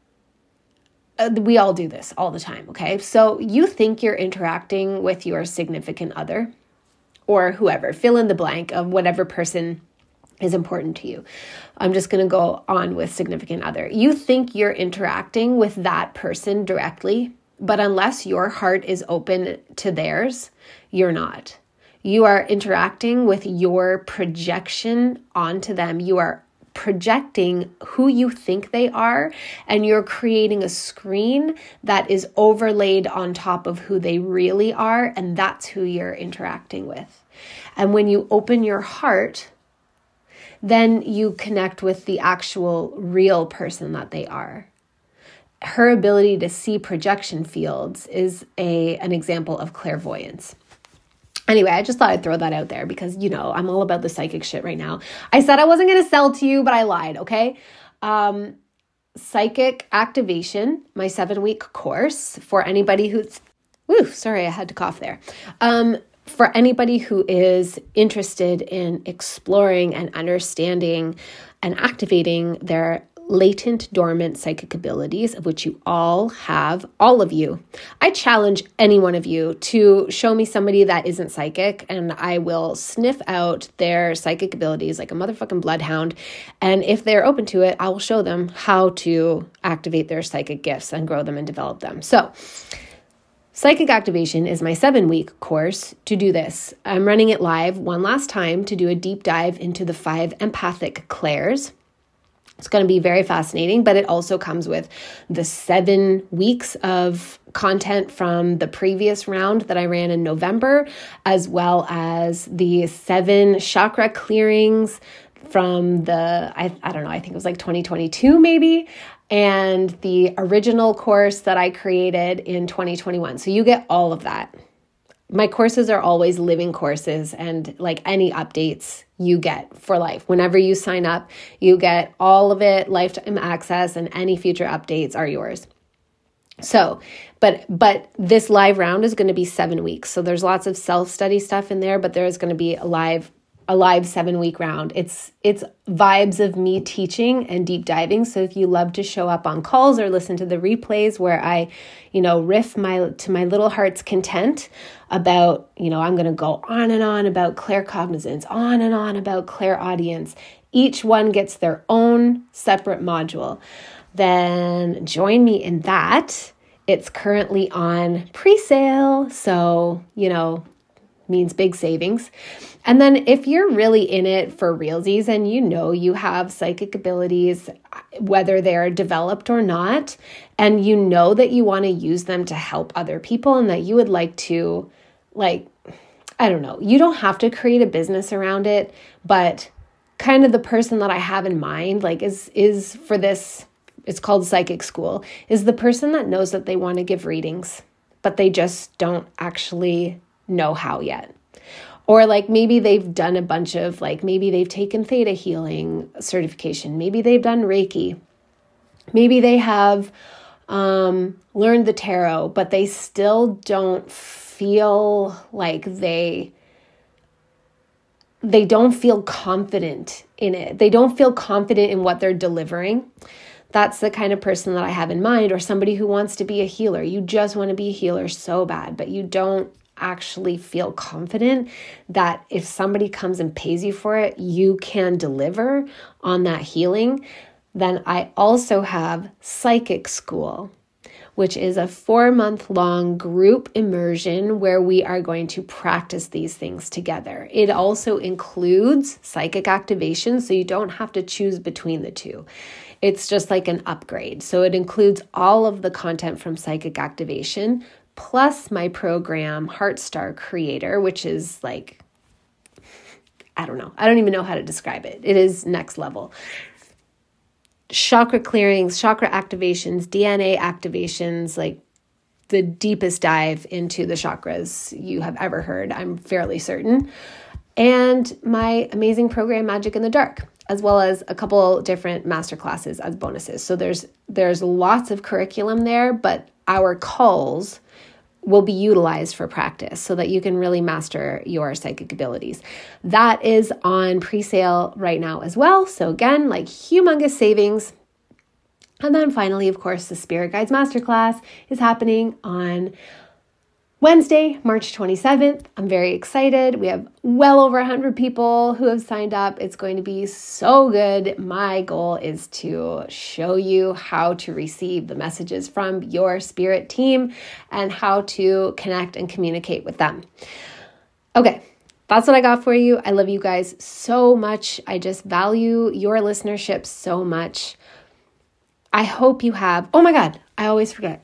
of, we all do this all the time, okay? So you think you're interacting with your significant other or whoever, fill in the blank of whatever person is important to you. I'm just going to go on with significant other. You think you're interacting with that person directly, but unless your heart is open to theirs, you're not. You are interacting with your projection onto them. You are projecting who you think they are, and you're creating a screen that is overlaid on top of who they really are, and that's who you're interacting with. And when you open your heart, then you connect with the actual real person that they are. Her ability to see projection fields is an example of clairvoyance. Anyway, I just thought I'd throw that out there because, I'm all about the psychic shit right now. I said I wasn't going to sell to you, but I lied, okay? Psychic Activation, my 7-week course for anybody who's... sorry, I had to cough there. For anybody who is interested in exploring and understanding and activating their latent, dormant psychic abilities, of which you all have, all of you. I challenge any one of you to show me somebody that isn't psychic, and I will sniff out their psychic abilities like a motherfucking bloodhound. And if they're open to it, I will show them how to activate their psychic gifts and grow them and develop them. So, Psychic Activation is my 7-week course to do this. I'm running it live one last time to do a deep dive into the 5 empathic clairs. It's going to be very fascinating, but it also comes with the 7 weeks of content from the previous round that I ran in November, as well as the 7 chakra clearings from I don't know, I think it was 2022 maybe, and the original course that I created in 2021. So you get all of that. My courses are always living courses, and any updates you get for life. Whenever you sign up, you get all of it, lifetime access, and any future updates are yours. So, but this live round is going to be 7 weeks. So there's lots of self-study stuff in there, but there is going to be a live 7-week round. It's vibes of me teaching and deep diving. So if you love to show up on calls or listen to the replays where I, riff to my little heart's content about, I'm going to go on and on about claircognizance, on and on about clairaudience. Each one gets their own separate module. Then join me in that. It's currently on pre-sale, so, means big savings. And then if you're really in it for realsies and you have psychic abilities, whether they're developed or not, and that you want to use them to help other people and that you would like to, I don't know, you don't have to create a business around it, but kind of the person that I have in mind, is for this, it's called Psychic School, is the person that knows that they want to give readings, but they just don't actually know how yet. Or maybe they've done a bunch of, maybe they've taken Theta Healing certification. Maybe they've done Reiki. Maybe they have learned the tarot, but they still don't feel like they don't feel confident in it. They don't feel confident in what they're delivering. That's the kind of person that I have in mind, or somebody who wants to be a healer. You just want to be a healer so bad, but you don't actually feel confident that if somebody comes and pays you for it, you can deliver on that healing. Then I also have Psychic School, which is a 4-month-long group immersion where we are going to practice these things together. It also includes psychic activation, so you don't have to choose between the two. It's just like an upgrade. So it includes all of the content from psychic activation, plus my program, Heartstar Creator, which is I don't even know how to describe it. It is next level. Chakra clearings, chakra activations, DNA activations, the deepest dive into the chakras you have ever heard, I'm fairly certain. And my amazing program, Magic in the Dark, as well as a couple different masterclasses as bonuses. So there's lots of curriculum there, but our calls will be utilized for practice so that you can really master your psychic abilities. That is on pre-sale right now as well. So again, humongous savings. And then finally, of course, the Spirit Guides Masterclass is happening on Wednesday, March 27th. I'm very excited. We have well over 100 people who have signed up. It's going to be so good. My goal is to show you how to receive the messages from your spirit team and how to connect and communicate with them. Okay, that's what I got for you. I love you guys so much. I just value your listenership so much. I hope you have, oh my God, I always forget.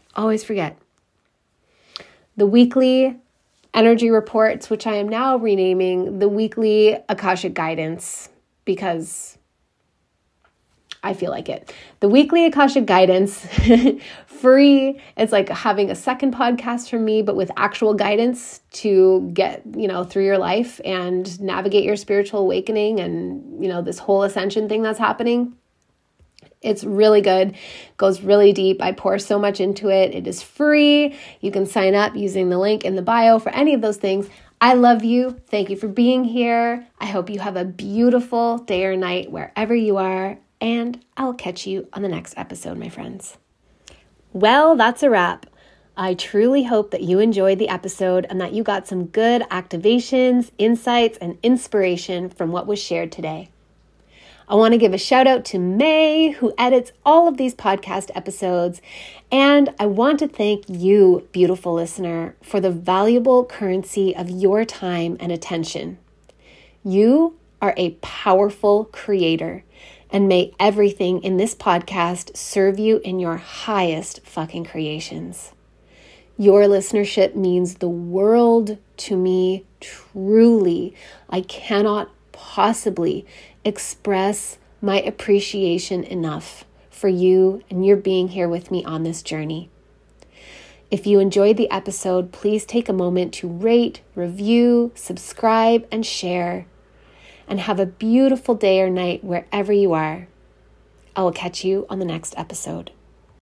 The weekly energy reports, which I am now renaming the weekly Akashic Guidance because I feel like it. The weekly Akashic Guidance, free. It's like having a second podcast from me, but with actual guidance to get, through your life and navigate your spiritual awakening and, this whole ascension thing that's happening. It's really good, goes really deep. I pour so much into it. It is free. You can sign up using the link in the bio for any of those things. I love you. Thank you for being here. I hope you have a beautiful day or night wherever you are, and I'll catch you on the next episode, my friends. Well, that's a wrap. I truly hope that you enjoyed the episode and that you got some good activations, insights, and inspiration from what was shared today. I want to give a shout out to May, who edits all of these podcast episodes. And I want to thank you, beautiful listener, for the valuable currency of your time and attention. You are a powerful creator, and may everything in this podcast serve you in your highest fucking creations. Your listenership means the world to me, truly. I cannot possibly express my appreciation enough for you and your being here with me on this journey. If you enjoyed the episode, please take a moment to rate, review, subscribe, and share. And have a beautiful day or night wherever you are. I will catch you on the next episode.